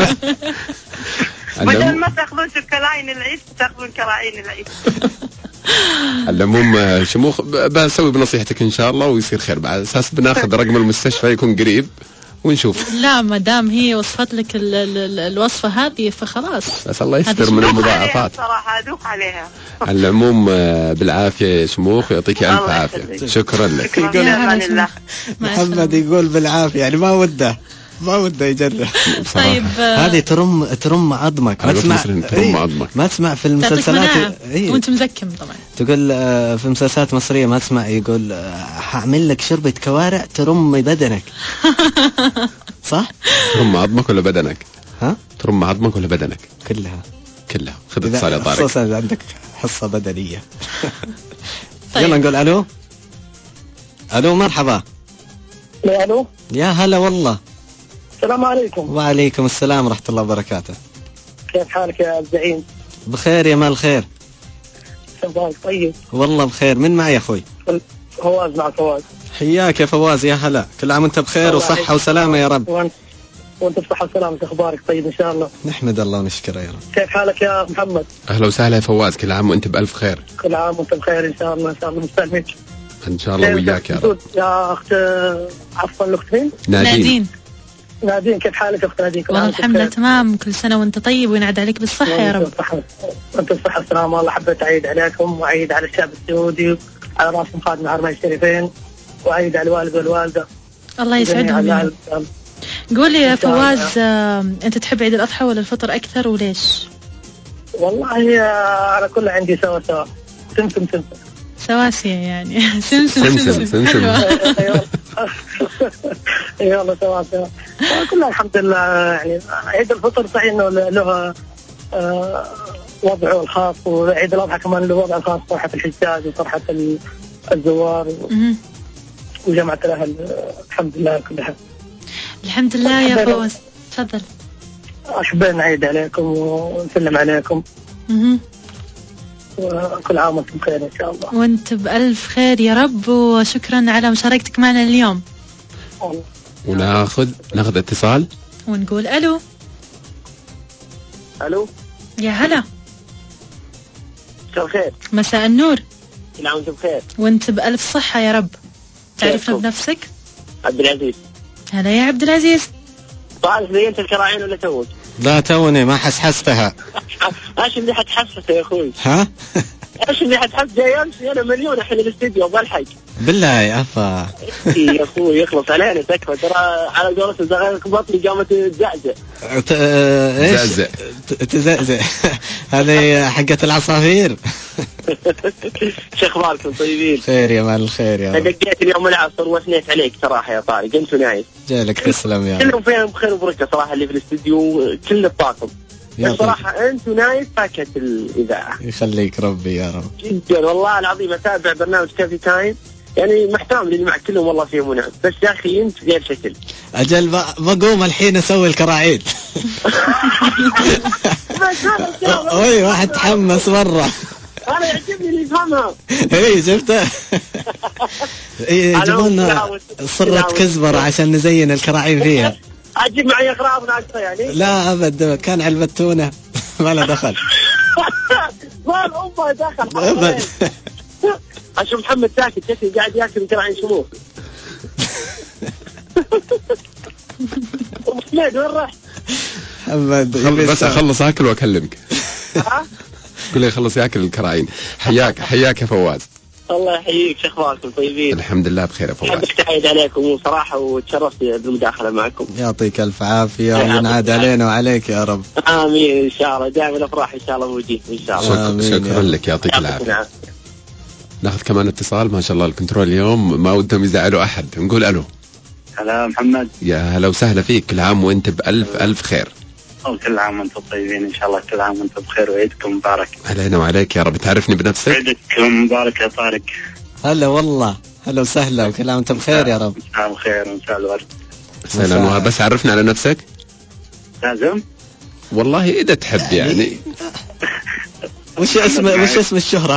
بدل ما تاخذون كراعين العيد تاخذون كراعين العيد. العموم شموخ بسوي بنصيحتك ان شاء الله ويصير خير، بعد اساس بناخذ رقم المستشفى يكون قريب ونشوف. لا ما دام هي وصفت لك الوصفة هذه فخلاص. بس الله يستر من المضاعفات. صراحة أدوخ عليها. العموم بالعافية شموخ، يعطيك ألف عافية. شكرا لك. محمد يقول بالعافية يعني ما وده يجرح. طيب هذه ترم عظمك. ما تسمع في المسلسلات وانت مزكم طبعا. تقول في مسلسلات مصرية ما تسمع يقول هعمل لك شربة كوارع ترم بدنك. صح؟ ترم عظمك ولا بدنك؟ ترم عظمك ولا بدنك؟ كلها. خذ اتصال يا طارق. خصوصا إذا عندك حصة بدنية. طيب. يلا نقول الو مرحبا. الو يا هلا والله. السلام عليكم. وعليكم السلام ورحمة الله وبركاته. كيف حالك يا الزعيم؟ بخير يا مال خير. شبابك طيب؟ والله بخير. من معي يا أخوي؟ فواز. مع فواز. حياك يا فواز. يا هلا، كل عام وانت بخير وصحة وسلامة يا رب. وانت بصحة وسلامة. اخبارك طيب ان شاء الله؟ نحمد الله ونشكره يا رب. كيف حالك يا محمد؟ اهلا وسهلا يا فواز، كل عام وانت بألف خير. كل عام وانت بخير ان شاء الله. ان شاء الله مستلمك ان شاء الله وياك يا رب. يا اخت عفوا الاخت مين؟ نادين. كيف حالك اخت نادين؟ والله الحمد لله تمام، كل سنة وانت طيب وينعاد عليك بالصحة يا رب. وانت بالصحة والسلامة. والله حبيت اعيد عليكم واعيد على الشعب السعودي على راسهم خادم الحرمين الشريفين، واعيد على الوالد والوالدة. الله يسعدهم. قولي يا فواز، انت تحب عيد الاضحى ولا الفطر اكثر وليش؟ والله على كل عندي سوا سمسم سواسية يعني. سمسم. اي والله سواسية كلها الحمد لله. يعني عيد الفطر صحيح انه له وضعه الخاص، وعيد الاضحى كمان له وضعه الخاص، فرحة الحجاج وفرحة الزوار وجمعة الاهل. الحمد لله كلها. الحمد لله يا فواز. تفضل. حبينا نعيد عليكم ونسلم عليكم. وكل عام وانتم بخير ان شاء الله. وانت بألف خير يا رب، وشكرا على مشاركتك معنا اليوم. وناخذ اتصال ونقول الو. يا هلا. مساء الخير. مساء النور. كل عام وانتم بخير. وانت بألف صحة يا رب. تعرفنا بنفسك؟ عبد العزيز. هلا يا عبد العزيز. طالب زينت الكراعين ولا توك؟ لا توني ما حسحستها. ايش اللي حتحسسها يا اخوي؟ ايش اللي حتحس جاي امشي انا مليون الحين الاستديو بلحق بالله يا افا يا اخوي يخلص علينا تكفى ترى على قولة الزغير بطني قامت تزعزع ايش تزعزع هذه حقة العصافير. شو اخباركم طيبين؟ خير يا مال الخير يا رب. دقيت اليوم العصر واثنيت عليك صراحة يا طارق انت ونايف جالك تسلم يا كلهم فيهم بخير وبركة صراحة اللي في الاستديو كل الطاقم بصراحة انت ونايف فاكهة الإذاعة يخليك ربي يا رب جدا والله العظيم اتابع برنامج كافي تايم يعني محترم اللي معك كلهم والله فيهم منعم بس يا اخي انت غير شكل اجل بقوم الحين اسوي الكراعين. ما شاء الله اي واحد تحمس مرة انا يعجبني اللي يفهمها. اي شفته. يجيبون لنا صرة كزبرة عشان نزين الكراعين فيها. اجيب معي اغراض ناقصه يعني؟ لا ابد، كان علبة تونة ما له دخل. ما الأمة دخل ابد. اشوف محمد ساكت شكله قاعد ياكل كراعين شموخ. محمد وين رحت؟ محمد بس اخلص اكل واكلمك. كل يخلص ياكل الكراعين. حياك يا فواز. الله يحييك، شو اخباركم؟ طيبين؟ الحمد لله بخير يا فواز. حبيت تحيد عليكم صراحه وتشرفت بالمداخله معكم. يعطيك الف عافيه وينعاد علينا وعليك يا رب. امين ان شاء الله، دائما افراح ان شاء الله موجود ان شاء الله. شكرا لك، يعطيك العافيه. ناخذ كمان اتصال. ما شاء الله الكنترول اليوم ما ودهم يزعلوا احد. نقول الو. هلا محمد. يا هلا وسهلا فيك، كل عام وانت بألف ألف خير. كل عام وانتم طيبين ان شاء الله، كل عام وانتم بخير وعيدكم مبارك. علينا وعليك يا رب. تعرفني بنفسك؟ عيدكم مبارك يا طارق. هلا والله، هلا وسهلا وكل عام وانتم بخير يا رب. مساء الخير ومساء الورد. سلام. بس عرفنا على نفسك. لازم والله اذا تحب يعني. وش اسم الشهرة؟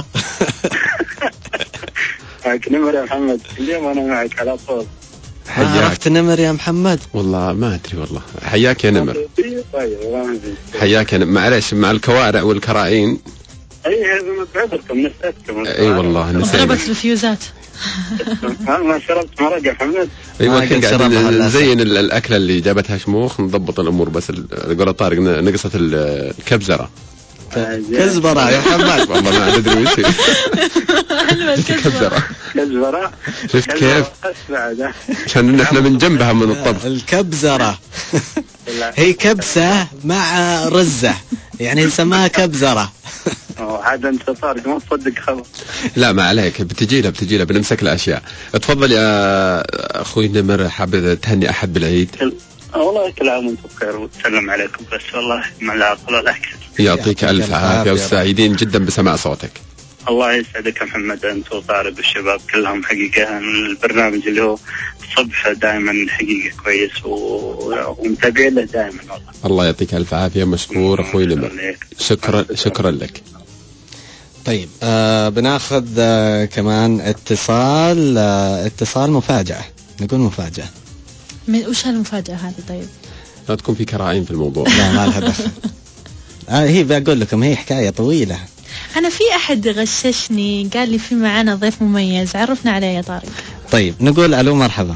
معك نمر يا محمد، اليوم انا معك على طول. عرفت نمر يا محمد؟ والله ما ادري والله. حياك يا نمر. حياك يا نمر. معلش مع الكوارع والكراعين. اي هذا متعبكم نسيتكم. اي والله نسيت. ضربت الفيوزات. ما شربت مرق يا محمد. ايوه كنا قاعدين نزين الاكله اللي جابتها شموخ، نضبط الامور. بس قول طارق نقصت الكبزره. كزبرة يا محمد. والله ما ادري وش كزبرة. شفت كيف؟ عشان احنا من جنبها من الطبخ. الكبزرة هي كبسة مع رزة، يعني نسميها كبزرة. عاد انت طارق ما تصدق خلاص. لا ما عليك، بتجي له بنمسك الاشياء. تفضل يا اخوي نمر، حابب تهني احد بالعيد؟ والله كل عام وانتم بخير وتسلم عليكم، بس والله مع العقل والاكل. يعطيك الف عافيه وسعيدين جدا بسماع صوتك. الله يسعدك يا محمد، انت وطارق والشباب كلهم حقيقه. البرنامج اللي هو الصبح دائما حقيقه كويس ومتابعين له دائما والله. الله يعطيك الف عافيه، مشكور اخوي نمر. شكرا لك. طيب بناخذ كمان اتصال مفاجأة. نقول مفاجأة. وش هالمفاجأة هذه؟ طيب لا تكون في كراعين في الموضوع. لا ما لها دخل. هي بقول لكم هي حكاية طويلة. أنا في أحد غششني قال لي في معنا ضيف مميز، عرفنا عليه يا طارق. طيب نقول ألو مرحبا.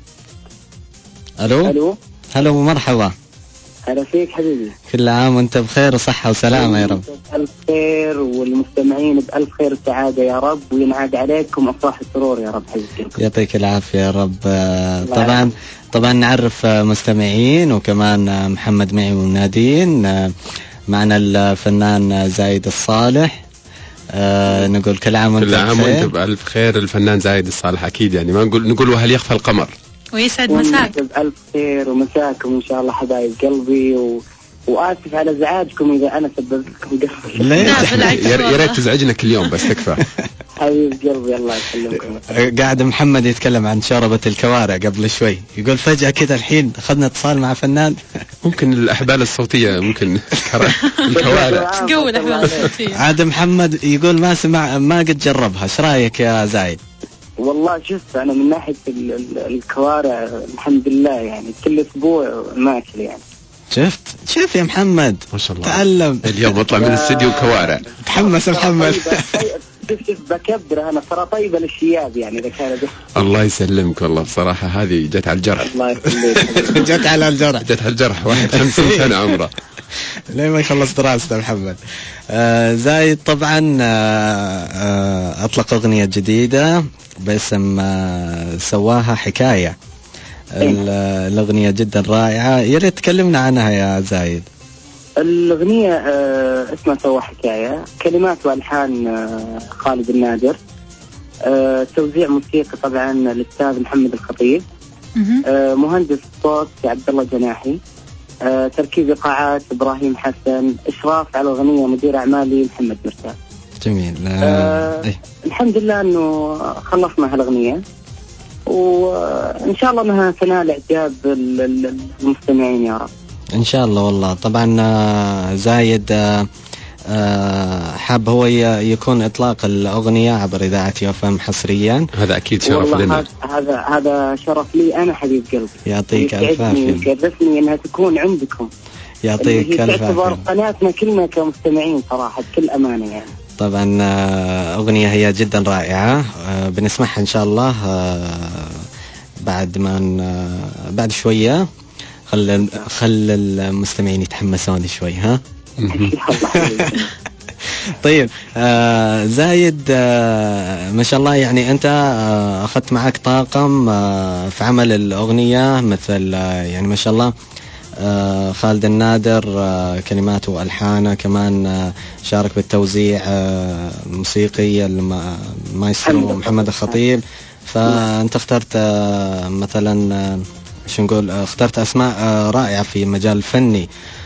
ألو هلو مرحبا. هلا فيك حبيبي. كل عام وانت بخير وصحة وسلامة يا رب. بألف خير والمستمعين بألف خير وسعادة يا رب، وينعاد عليكم أفراح السرور يا رب حبيبي. يعطيك العافية يا رب. طبعا نعرف مستمعين وكمان محمد معي ونادين. معنا الفنان زايد الصالح. نقول كل عام وانت بألف خير. الفنان زايد الصالح أكيد يعني ما نقول وهل يخفى القمر. ويسعد مساك. بألف خير ومساكم إن شاء الله حبايب قلبي وآسف على ازعاجكم إذا أنا سببتكم قصة. يا ريت تزعجنك اليوم بس تكفى. حبيب قلبي الله يسلمكم. قاعد محمد يتكلم عن شوربة الكوارع قبل شوي، يقول فجأة كذا الحين أخذنا اتصال مع فنان. ممكن الأحبال الصوتية ممكن الكوارع تقوي الأحبال الصوتية. عاد محمد يقول ما قد جربها. ايش رايك يا زايد؟ والله شفت أنا من ناحية الكوارع الحمد لله يعني كل أسبوع ماكل يعني. شوف يا محمد ما شاء الله تعلم. اليوم اطلع من الاستديو كوارع. تحمس محمد. شوف بكبر أنا ترى طيبة للشياب يعني إذا كان الله يسلمك والله بصراحة هذه جت على الجرح. الله يخليك. جت على الجرح. واحد 50 سنة عمره ليه ما يخلص دراسته محمد. زايد طبعا أطلق أغنية جديدة باسم سواها حكاية. الأغنية جدا رائعة، يا ريت تكلمنا عنها يا زايد. الأغنية اسمها سوا حكاية، كلمات وألحان خالد النادر، توزيع موسيقى طبعا الأستاذ محمد الخطيب، مهندس الصوت عبد الله جناحي، تركيب إيقاعات إبراهيم حسن، إشراف على الأغنية مدير أعمالي محمد مرتاح. جميل. الحمد لله أنه خلصنا هالأغنية وإن شاء الله أنها تنال إعجاب المستمعين يا رب. إن شاء الله. والله طبعا زايد حاب هو يكون إطلاق الأغنية عبر إذاعة يوفم حصريا. هذا أكيد شرف لنا. هذا شرف لي أنا حبيب قلبي. يعطيك ألف عافية. يشرفني أنها تكون عندكم. يعطيك ألف عافية. تعتبر قناتنا كلنا كمستمعين صراحة بكل أمانة يعني. طبعا أغنية هي جدا رائعة، بنسمعها إن شاء الله بعد شوية. خل المستمعين يتحمسون شوي. ها طيب زايد، ما شاء الله يعني أنت أخذت معك طاقم في عمل الأغنية، مثل يعني ما شاء الله خالد النادر كلماته وألحانه، كمان شارك بالتوزيع موسيقي المايسترو محمد الخطيب. فأنت اخترت مثلا شو نقول، اخترت أسماء رائعة في مجال الفني.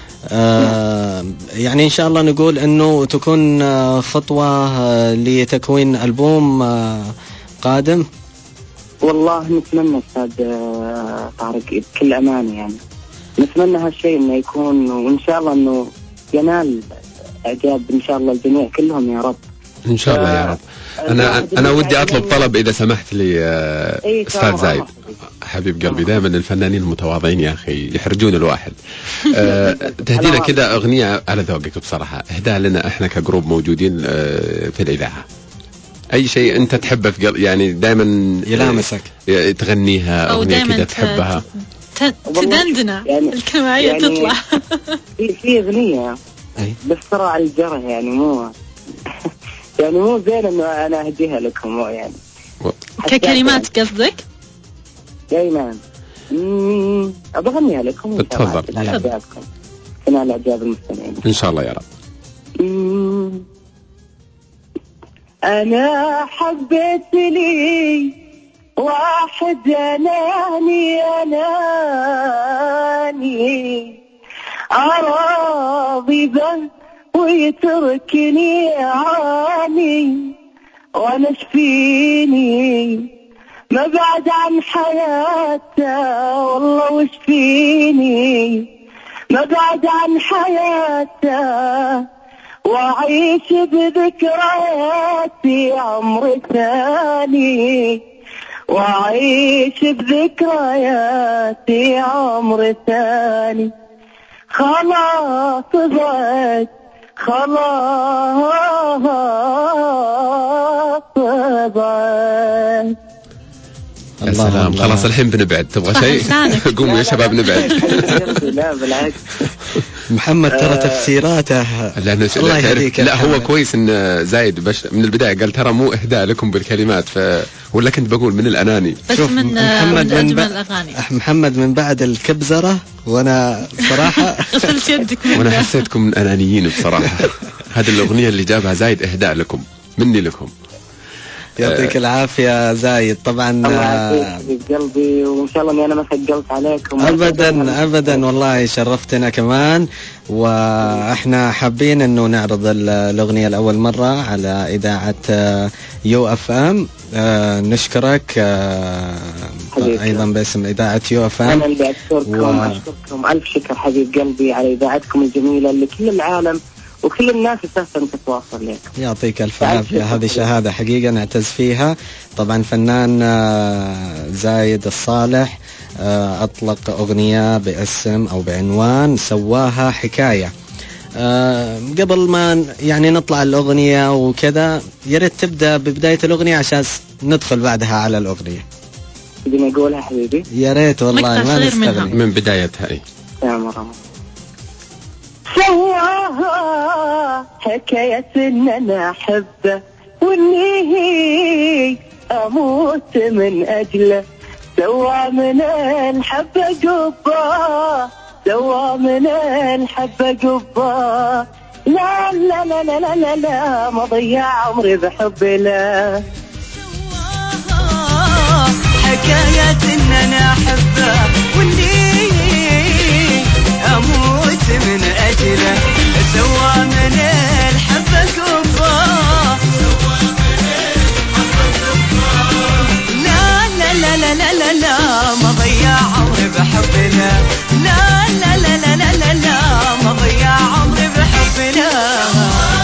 يعني إن شاء الله نقول أنه تكون خطوة لتكوين ألبوم قادم. والله نتمنى أستاذ طارق بكل أمانة، يعني نتمنى هالشيء إنه يكون، وإن شاء الله إنه ينال إعجاب إن شاء الله الجميع كلهم يا رب. إن شاء الله يا رب. أنا ودي أطلب طلب إذا سمحت لي أستاذ زايد حبيب قلبي. دائما الفنانين المتواضعين يا أخي يحرجون الواحد. تهدينا كذا أغنية على ذوقك بصراحة، اهداها لنا إحنا كجروب موجودين في الإذاعة. أي شيء أنت تحبه في يعني دائما يلامسك تغنيها، أغنية كذا تحبها تدندنا يعني الكلمة يعني تطلع. في أغنية بس ترى على الجرح، يعني مو يعني مو زين إنه أنا أهديها لكم يعني ككلمات قصدك؟ أي نعم. أبغنيها لكم. تفضل. تنال إعجاب المستمعين إن شاء الله يا رب. أنا حبيت لي واحد أناني أراضي به ويتركني عاني، وأنا شفيني ما بعد عن حياته، والله وش فيني ما بعد عن حياته، وأعيش بذكرياتي عمر ثاني، وأعيش بذكرياتي عمر ثاني. خلاص ضعت خلاص ضعت. يا سلام، خلاص الحين بنبعد. تبغى شيء؟ قوموا يا شباب نبعد. لا بالعكس، محمد ترى تفسيراته الله يهديك. لا هو كويس ان زايد من البداية قال ترى مو اهداء لكم بالكلمات، ولا كنت بقول من الاناني. شوف من اجمل الاغاني محمد من بعد الكبزرة، وانا صراحة غسلت يدك وانا حسيتكم من انانيين بصراحة. هذه الاغنية اللي جابها زايد اهداء لكم مني لكم. يعطيك العافية زايد. طبعا الله يعافيك قلبي، وإن شاء الله أني أنا ما ثقلت عليكم أبدا والله شرفتنا كمان. وإحنا حابين أنه نعرض الأغنية لأول مرة على إذاعة يو اف ام. نشكرك أيضا باسم إذاعة يو اف ام. أنا اللي أشكركم ألف شكر حبيب قلبي على إذاعتكم الجميلة اللي كل العالم وكل الناس أساسا تتواصل لك. يعطيك ألف عافية. هذه شهادة حقيقة نعتز فيها. طبعا فنان زايد الصالح أطلق أغنية باسم أو بعنوان سواها حكاية. قبل ما يعني نطلع الأغنية وكذا، ياريت تبدأ ببداية الأغنية عشان ندخل بعدها على الأغنية. بدي أقولها حبيبي؟ ياريت والله ما نستغني من بدايتها. أي يا مرحبا. سواها حكاية إن أنا أحبه وإني أموت من أجله، سوا من الحبة قبة، سوا من الحبة قبة، لا لا لا لا لا لا, لا ما ضيع عمري بحب له. سواها حكاية إن أنا أحبه وإني أموت من أجله، سوا من الحبة قبة، سوا من الحبة قبة، لا لا لا لا لا لا لا ما ضيع عمري بحبنا، لا لا لا لا لا لا ما ضيع عمري بحبنا.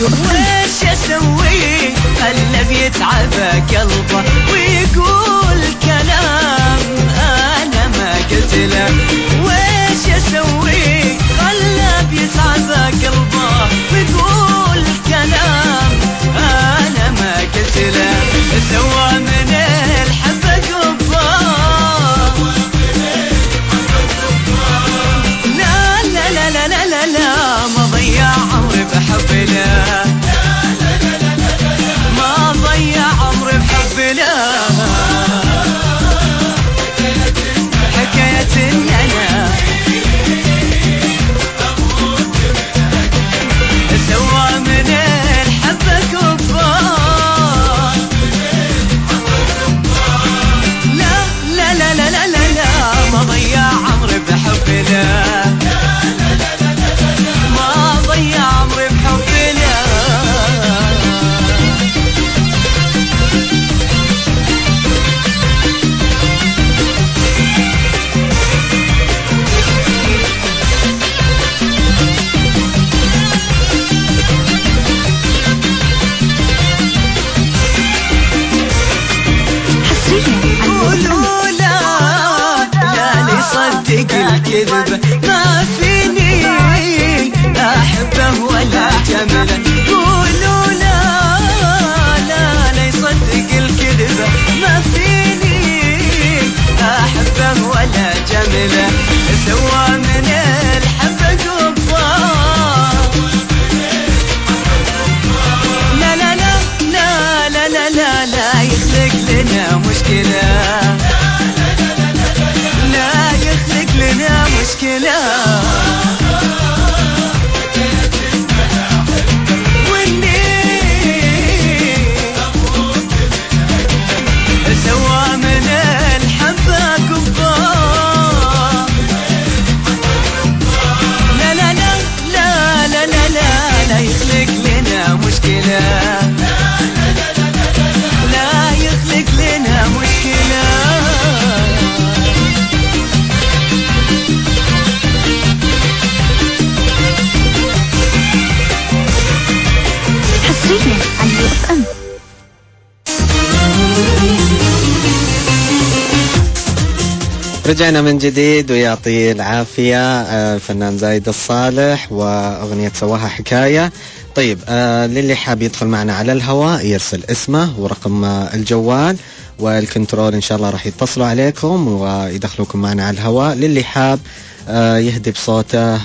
وش اسوي قلب يتعب قلبه ويقول كلام انا ما قلت له. وش اسوي قلب يتعب قلبه ويقول كلام انا ما قلت له. سوى من الحبة قبة لا لا لا لا لا لا لا ما ضيع عمري بحب له. ما ضيع عمري بحب له. حكاية أنا سوى من الحبة قبة لا لا لا لا لا لا لا ما ضيع عمري بحب له. ما ضيع عمري بحب له. قولوا لا لا لصدق الكذب ما فيني أحبه ولا جمله. قولوا لا لا لصدق الكذب ما فيني أحبه ولا جمله. سوى من الحبة قبة لا لا لا لا لا لا لا لا يخلق لنا مشكلة. لا يخلق لنا مشكلة. سوى من الحبة قبة لا لا لا لا لا لا لا لا يخلق لنا مشكلة. لا يخلق لنا مشكلة. حصريا عن UFM. رجعنا من جديد ويعطي العافية الفنان زايد الصالح وأغنية سواها حكاية. طيب للي حاب يدخل معنا على الهواء يرسل اسمه ورقم الجوال والكنترول إن شاء الله راح يتصلوا عليكم ويدخلوكم معنا على الهواء. للي حاب يهدي بصوته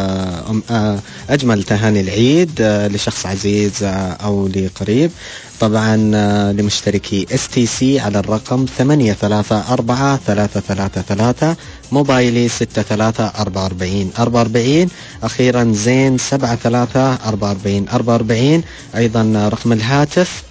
أجمل تهاني العيد لشخص عزيز أو لقريب، طبعا لمشتركي STC على الرقم 834333، موبايلي 634444، أخيرا زين 734444، أيضا رقم الهاتف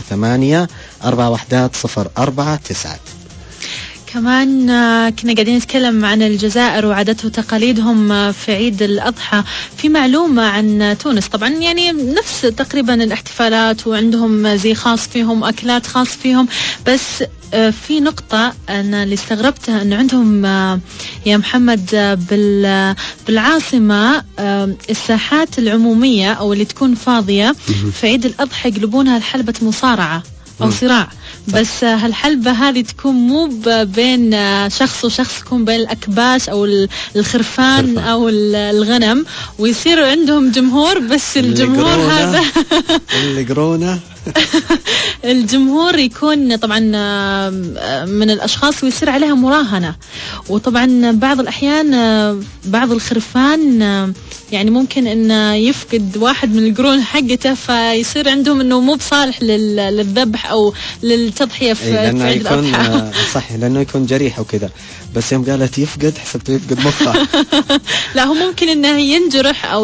08411049. كمان كنا قاعدين نتكلم عن الجزائر وعادات وتقاليدهم في عيد الأضحى. في معلومة عن تونس، طبعا يعني نفس تقريبا الاحتفالات وعندهم زي خاص فيهم، أكلات خاص فيهم، بس في نقطة أنا اللي استغربتها أنه عندهم يا محمد بالعاصمة الساحات العمومية أو اللي تكون فاضية في عيد الأضحى يقلبونها لحلبة مصارعة أو صراع، بس هالحلبة هذه تكون مو بين شخص وشخص، تكون بين الأكباش أو الخرفان أو الغنم، ويصير عندهم جمهور، بس الجمهور هذا اللي قرونه الجمهور يكون طبعا من الأشخاص ويصير عليها مراهنة. وطبعا بعض الأحيان بعض الخرفان يعني ممكن أن يفقد واحد من القرون حقته، فيصير عندهم أنه مو بصالح للذبح أو للتضحية في عيد الأضحى. صح، لأنه يكون جريح وكذا، بس يوم قالت يفقد حسبته يفقد مخه. لا، هو ممكن أنه ينجرح أو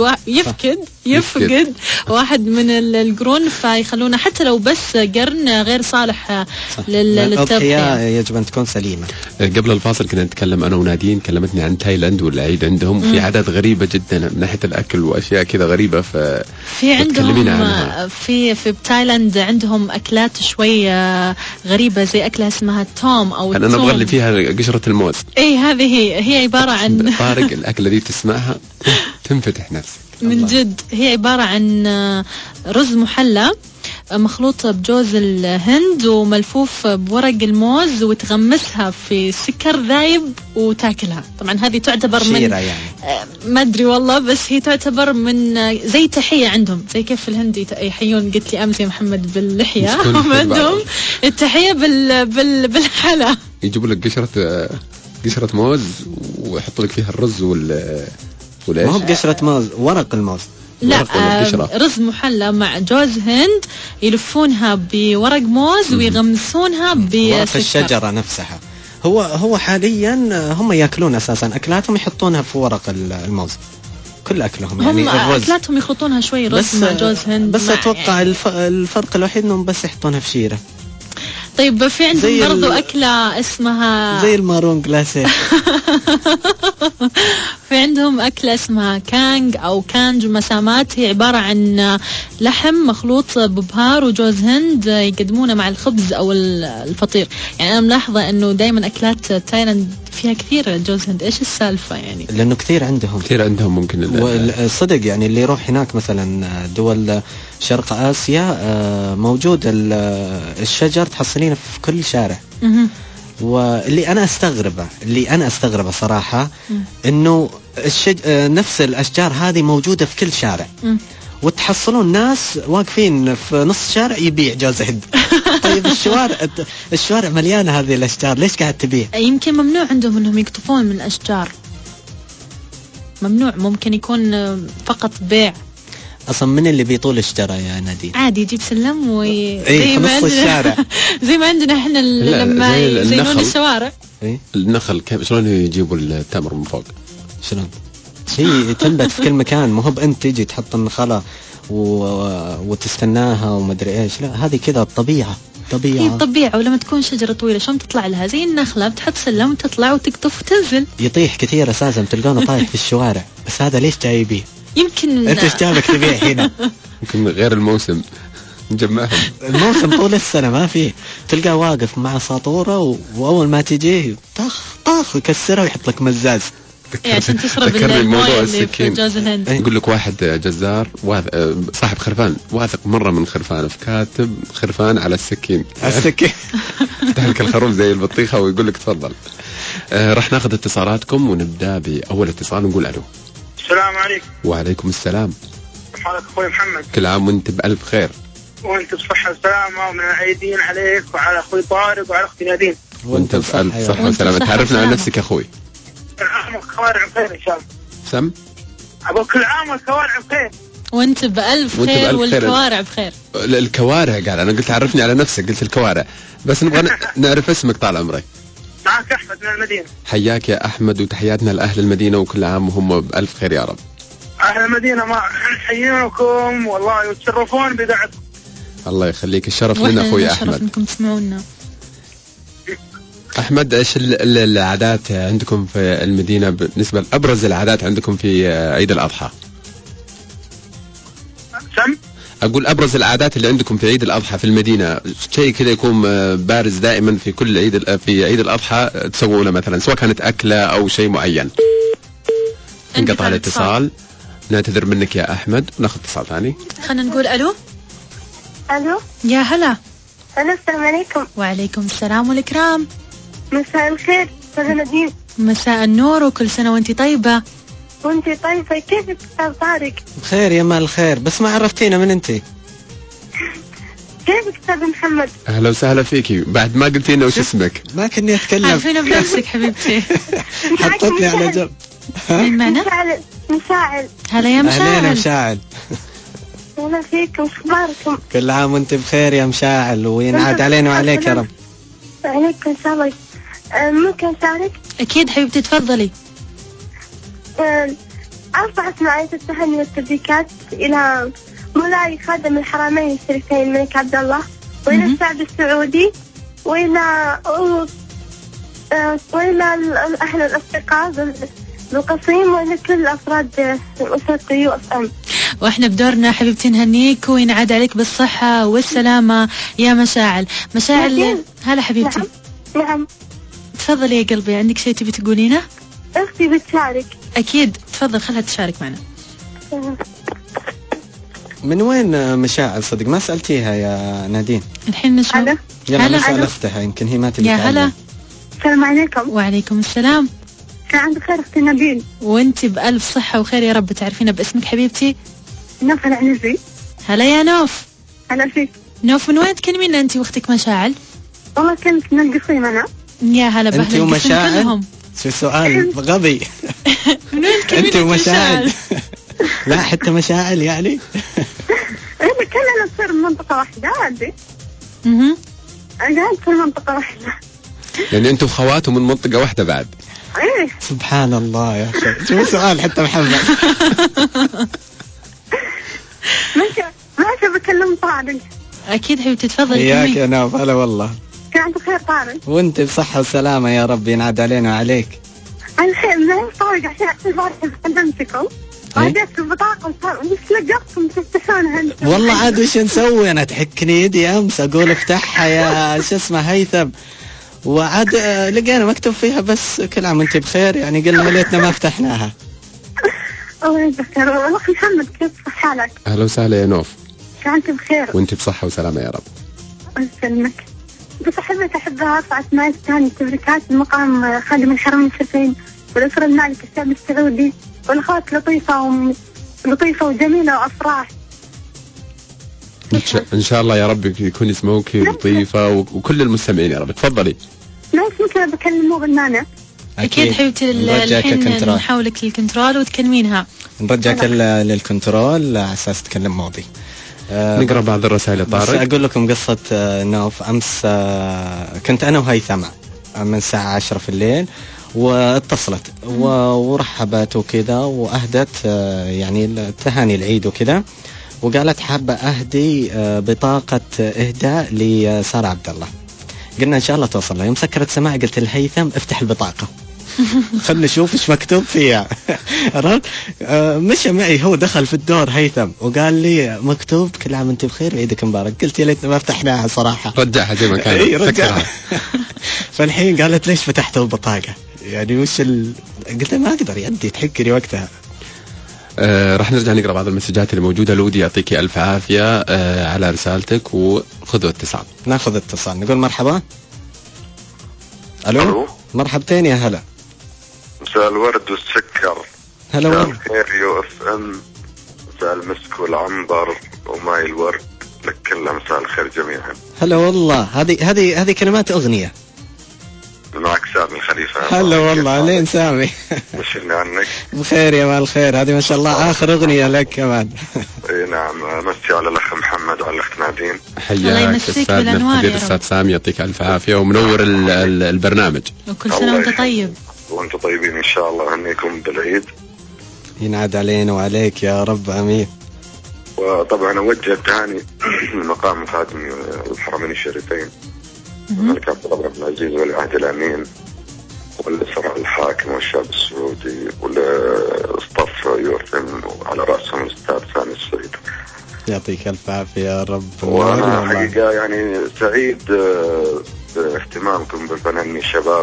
يفقد واحد من القرون، فيخلونه حتى لو بس قرن غير صالح للتضحية. يجب أن تكون سليمة. قبل الفاصل كنا نتكلم أنا ونادين، كلمتني عن تايلاند والعيد عندهم في عادات غريبة جدا من ناحية الأكل وأشياء كذا غريبة. في عندهم في تايلاند عندهم أكلات شوي غريبة، زي أكلها اسمها توم أو أنا أبغى اللي فيها قشرة الموز. هذه هي عبارة عن طارق الأكلة دي تسمعها تنفتح نفسك من جد. هي عبارة عن رز محلى مخلوط بجوز الهند وملفوف بورق الموز وتغمسها في سكر ذايب وتاكلها. طبعا هذه تعتبر من يعني. ما ادري والله، بس هي تعتبر من زي تحية عندهم، زي كيف الهند يحيون، قلت لي امس يا محمد باللحية، هم عندهم التحية بالحلا. يجيبوا لك قشرة موز ويحطوا لك فيها الرز ما هو بقشرة موز، ورق الموز. لا رز محلى مع جوز هند يلفونها بورق موز ويغمسونها بورق الشجرة نفسها. هو حاليا هم ياكلون اساسا اكلاتهم يحطونها في ورق الموز، كل اكلهم يعني الرز اكلاتهم يخلطونها شوي رز مع جوز هند. بس اتوقع يعني الفرق الوحيد انهم بس يحطونها في شيرة. طيب في عندهم برضو أكلة اسمها زي المارون جلاسي. في عندهم أكلة اسمها كانج أو كانج مسامات، هي عبارة عن لحم مخلوط ببهار وجوز هند يقدمونه مع الخبز أو الفطير. يعني أنا ملاحظة أنه دايما أكلات تايلاند فيها كثير جوز هند. إيش السالفة يعني؟ لأنه كثير عندهم ممكن صدق يعني اللي يروح هناك مثلا دول شرق آسيا موجود الشجر تحصلينه في كل شارع. واللي أنا أستغربه صراحة إنه نفس الأشجار هذه موجودة في كل شارع، وتحصلون ناس واقفين في نص شارع يبيع جوز هند. طيب الشوارع مليانة هذه الأشجار، ليش قاعد تبيع؟ يمكن ممنوع عندهم إنهم يقطفون من الأشجار، ممنوع. ممكن يكون فقط بيع. أصلا من اللي بيطول اشترى يا نادين؟ عادي يجيب سلم زي ما نص الشارع. زي ما عندنا احنا لما يزينون الشوارع. النخل كيف شلون يجيبوا التمر من فوق؟ شلون؟ هي تنبت في كل مكان، مو بأنت تيجي تحط النخلة وتستناها وما ادري ايش. لا هذه كذا الطبيعة. هي الطبيعة. ولما تكون شجرة طويلة شلون تطلع لها؟ زي النخلة بتحط سلم وتطلع وتقطف وتنزل. يطيح كثير اساسا تلقونه طايح في الشوارع. بس هذا ليش جاي بيه؟ يمكن انت ايش جابك تبيع هنا؟ يمكن غير الموسم نجمعهم. الموسم طول السنة ما فيه. تلقاه واقف مع ساطورة وأول ما تجيه طاخ يكسرها ويحط لك مزاز عشان تشرب المويه اللي في جوز الهند. يقول لك واحد جزار صاحب خرفان واثق مرة من خرفان، فكاتب خرفان على السكين. يفتح لك الخروف زي البطيخة ويقول لك تفضل. راح ناخذ اتصالاتكم ونبدأ بأول اتصال ونقول ألو. السلام عليكم. وعليكم السلام. كيف حالك أخوي محمد؟ كل عام وانت بألف خير. وانت بصحة وسلامة ومن العيدين عليك وعلى أخوي طارق وعلى أختي نادين. وانت بألف صحة وسلامة. تعرفنا على نفسك أخوي. كل عام والكوارع بخير إن شاء الله. سم؟ أبو كل عام والكوارع بخير. وانت بألف خير والكوارع بخير. الكوارع قال أنا قلت عرفني على نفسك، قلت الكوارع بس نبغى نعرف اسمك طال عمرك. معك أحمد من المدينة. حياك يا أحمد وتحياتنا لأهل المدينة وكل عام وهم بألف خير يا رب. أهل المدينة ما نحييكم والله وتشرفون بقعدكم. الله يخليك، الشرف لنا أخوي أحمد. شرف إنكم تسمعونا. أحمد إيش العادات عندكم في المدينة بالنسبة لأبرز العادات عندكم في عيد الأضحى؟ سم؟ أقول أبرز العادات اللي عندكم في عيد الأضحى في المدينة، شيء كذا يكون بارز دائما في كل في عيد الأضحى تسوونه مثلا، سواء كانت أكلة أو شيء معين. انقطع الاتصال، نعتذر منك يا أحمد وناخذ اتصال ثاني. خلينا نقول ألو. ألو يا هلا. ألو السلام عليكم. وعليكم السلام والإكرام. مساء الخير أستاذة نادين. مساء النور وكل سنة وانتي طيبة. وانتي طيبة. كيفك أستاذ طارق؟ بخير يا مال الخير، بس ما عرفتينا من انتي. كيفك أستاذ محمد؟ أهلا وسهلا فيكي، بعد ما قلتينا وش اسمك. ما كني أتكلم. عارفين بنفسك حبيبتي. حطتني على جنب. مين معنا؟ مشاعل. هلا يا مشاعل. أهلين مشاعل. أهلا فيكم، شو أخباركم؟ كل عام وانت بخير يا مشاعل وينعاد علينا وعليك يا رب. عليك إن شاء الله. ممكن أشارك؟ أكيد حبيبتي تفضلي. أرفع معي التهاني والتبريكات إلى مولاي خادم الحرمين الشريفين الملك عبد الله، وإلى الشعب السعودي، وإلى أهل الأصدقاء بالقصيم، وإلى كل أفراد أسرة UFM. وإحنا بدورنا حبيبتي نهنيك وينعاد عليك بالصحة والسلامة يا مشاعل. مشاعل هلا حبيبتي. نعم. تفضلي يا قلبي، عندك شيء تبي تقولينه؟ أختي بتشارك. أكيد تفضل، خلها تشارك معنا. من وين مشاعل صدق ما سألتيها يا نادين؟ الحين نشوف. يلا نسأل أختها يمكن هي ما تبي يا هلا. السلام عليكم. وعليكم السلام. كان عندك خير أختي نبيل. وانت بألف صحة وخير يا رب. تعرفينا باسمك حبيبتي؟ نوف العنزي. هلا يا نوف. هلا فيك. نوف من وين تكلمينا أنت واختك مشاعل؟ والله كنت من القصيم أنا. يا هلا بأهل القصيم كلهم. شو سؤال غبي. من وين تكلمينا أنت ومشاعل؟ لا حتى مشاعل يعني. إحنا كلنا نصير منطقة واحدة عادي. قاعد في منطقة واحدة. يعني أنتم خوات من منطقة واحدة بعد. إيه. سبحان الله يا أخي. شو سؤال حتى محمد. ماشي بكلم طارق. أكيد حبيبتي تفضل. إياك يا نوف. هلا والله. كان عندك خير طارق. وأنت بصحة وسلامة يا رب ينعاد علينا وعليك. الخير من طارق عشان اعتذار كلمتكم. عادت البطاقة بس لقيتكم تفتحونها. والله عاد وش نسوي؟ أنا تحكني يدي أمس أقول افتحها يا شو اسمه هيثم، وعاد لقينا مكتوب فيها بس كل عام وانت بخير، يعني قلنا ليتنا ما فتحناها. الله يذكر. والله محمد كيف حالك؟ أهلا وسهلا يا نوف. كنت بخير وانت بصحة وسلامة يا رب. الله يسلمك. بس أحب أرفع أسماء الثاني تبريكات المقام خادم الحرمين الشريفين والأسرة المالكة الشعب السعودي والأخوات لطيفة وجميلة وأفراح. إن شاء الله يا رب يكون اسمك لطيفة وكل المستمعين يا رب. تفضلي. لا اسمك بكلمه بالمعنى. أكيد حبيبتي. الحين نحولك للكنترول وتكلمينها. نرجعك للكنترول على أساس تكلم ماضي. نقرأ بعض الرسائل طارق. بس أقول لكم قصة نوف. أمس كنت أنا وهيثم من الساعة 10 في الليل واتصلت ورحبت وكذا وأهدت يعني تهاني العيد وكذا، وقالت حابة أهدي بطاقة إهداء لسارة عبد الله. قلنا إن شاء الله توصل لها. يوم سكرت سماع قلت الهيثم افتح البطاقة خلنا نشوف ايش مكتوب فيها. مشى معي هو، دخل في الدور هيثم وقال لي مكتوب كل عام وانت بخير وعيدك مبارك. قلت يا ليتنا ما فتحناها صراحة. رجعها زي ما كانت. رجعها. فالحين قالت ليش فتحتوا البطاقة يعني وش قلت ما اقدر يدي تحكري وقتها. راح نرجع نقرأ بعض المسجات اللي موجودة. لودي يعطيك ألف عافية على رسالتك، وخذوا اتصال. ناخذ اتصال. نقول مرحبا. ألو. مرحبتين يا هلا. مساء الورد والسكر. هلا والله. مساء الخير يو اف ام. مساء المسك والعنبر وماي الورد لك كلها. مساء الخير جميعا. هلا والله. هذه كلمات أغنية. معك سامي الخليفة. هلا والله. علين سامي. وشلني عنك؟ بخير يا مال الخير. هذه ما شاء الله آخر أغنية لك كمان. اي نعم. مسي على الأخ محمد وعلى الأخت نادين. حياك أستاذنا الحبيب أستاذ سامي. يعطيك ألف عافية ومنور البرنامج. وكل سنة وأنت طيب. وأنتم طيبين إن شاء الله. هنيكم بالعيد. ينعاد علينا وعليك يا رب. أمين. وطبعا أوجه التهاني لمقام خادم الحرمين الشريفين الملك عبد الله بن العزيز والعهد الأمين والإسراء الحاكم والشعب السعودي والصف يوثم على رأسهم الأستاذ سامي السعيد. يعطيك ألف عافية يا رب. وأنا حقيقة يعني سعيد باهتمامكم بالفنانين الشباب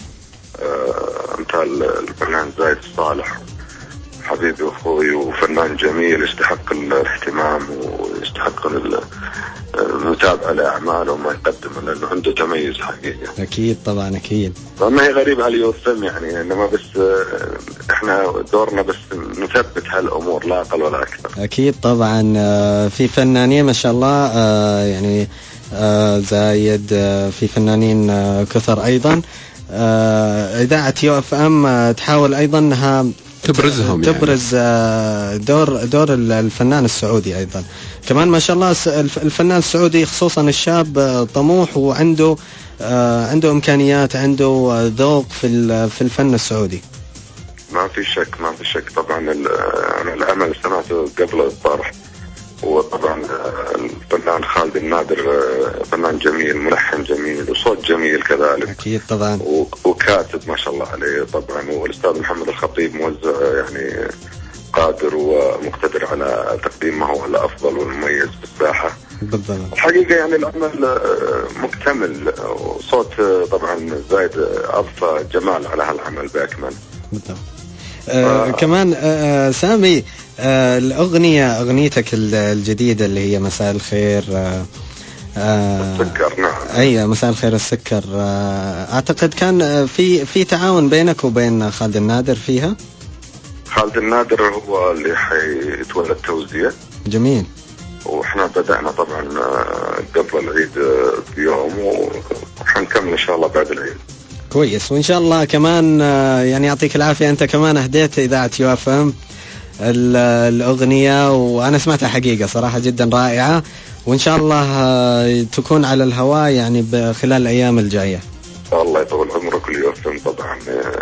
أمثال الفنان زايد الصالح، حبيبي وأخوي وفنان جميل يستحق الاهتمام ويستحق المتابعة لأعماله وما يقدمه لأنه عنده تميز حقيقة. أكيد طبعا أكيد. ما هي غريبة على يوثم يعني، إنما بس إحنا دورنا بس نثبت هالأمور لا أقل ولا أكثر. أكيد طبعا. في فنانين ما شاء الله يعني زايد، في فنانين كثر أيضا. إذاعة يو اف ام تحاول أيضا أنها تبرزهم، تبرز يعني دور الفنان السعودي أيضا كمان ما شاء الله. الفنان السعودي خصوصا الشاب طموح وعنده عنده إمكانيات، عنده ذوق في الفن السعودي. ما في شك طبعا. أنا العمل سمعته قبل الطرح، وطبعا الفنان خالد النادر فنان جميل، ملحن جميل وصوت جميل كذلك. أكيد طبعا. وكاتب ما شاء الله عليه طبعا. والأستاذ محمد الخطيب موزع يعني قادر ومقتدر على تقديم ما هو الأفضل والمميز في الساحة. بالضبط. الحقيقة يعني العمل مكتمل، وصوت طبعا زايد أضفى جمال على هالعمل بأكمل. بالضبط. كمان سامي، أغنيتك الجديدة اللي هي مساء الخير السكر. نعم. أي مساء الخير السكر. أعتقد كان في تعاون بينك وبين خالد النادر فيها. خالد النادر هو اللي حيتولى التوزيع. جميل. وإحنا بدأنا طبعا قبل العيد بيوم، وحنكمل إن شاء الله بعد العيد. كويس. وإن شاء الله كمان يعني يعطيك العافية، أنت كمان أهديت إذاعة يو اف ام الأغنية، وأنا سمعتها حقيقة صراحة جدا رائعة، وإن شاء الله تكون على الهواء يعني خلال الأيام الجاية. الله يطول عمرك. اليو اف ام طبعا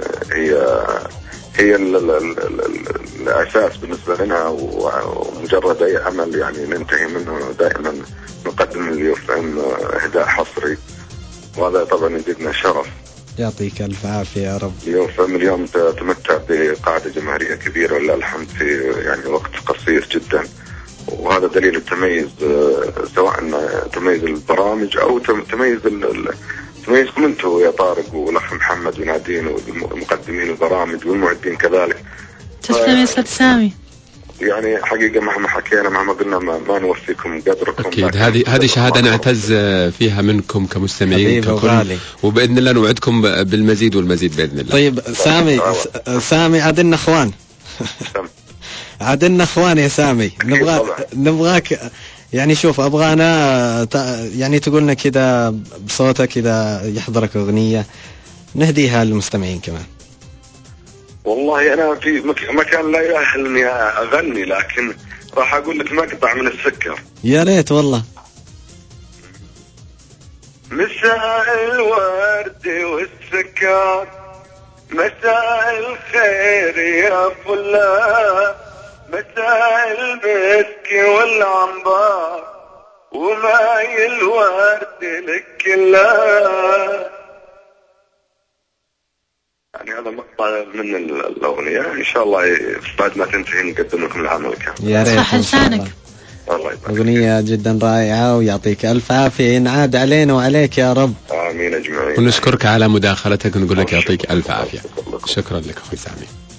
هي الأساس بالنسبة لنا، ومجرد أي عمل يعني ننتهي منه دائما نقدم اليو اف ام إهداء حصري، وهذا طبعا يزيدنا شرف. يعطيك ألف عافية يا رب. اليو اف ام اليوم تمتع بقاعدة جماهيرية كبيرة ولله الحمد في يعني وقت قصير جدا، وهذا دليل التميز، سواء تميز البرامج أو تميزكم انتم يا طارق والاخ محمد ونادين ومقدمين البرامج والمعدين كذلك. تسلم يا استاذ سامي. يعني حقيقة مهما حكينا مهما قلنا ما نوفيكم قدركم. أكيد هذه شهادة نعتز فيها منكم كمستمعين ككل، وبإذن الله نوعدكم بالمزيد والمزيد بإذن الله. طيب سامي عدلنا اخوان عدلنا اخوان يا سامي. نبغاك يعني شوف، أبغانا يعني تقولنا كذا بصوتك إذا يحضرك أغنية نهديها للمستمعين كمان. والله أنا في مكان لا يأهل إني أغني، لكن راح أقول لك مقطع من السكر. يا ريت والله. مساء الورد والسكر، مساء الخير يا فلان، مساء المسك والعنبر وماي الورد لك كلها. يعني هذا مقطع من الأغنية، إن شاء الله بعد ما تنتهي نقدم لكم العمل كامل. يا ريت إن شاء الله. أغنية جدا رائعة، ويعطيك ألف عافية، ينعاد علينا وعليك يا رب. آمين أجمعين. ونشكرك على مداخلتك ونقول لك يعطيك ألف عافية. شكرا لك أخوي سامي.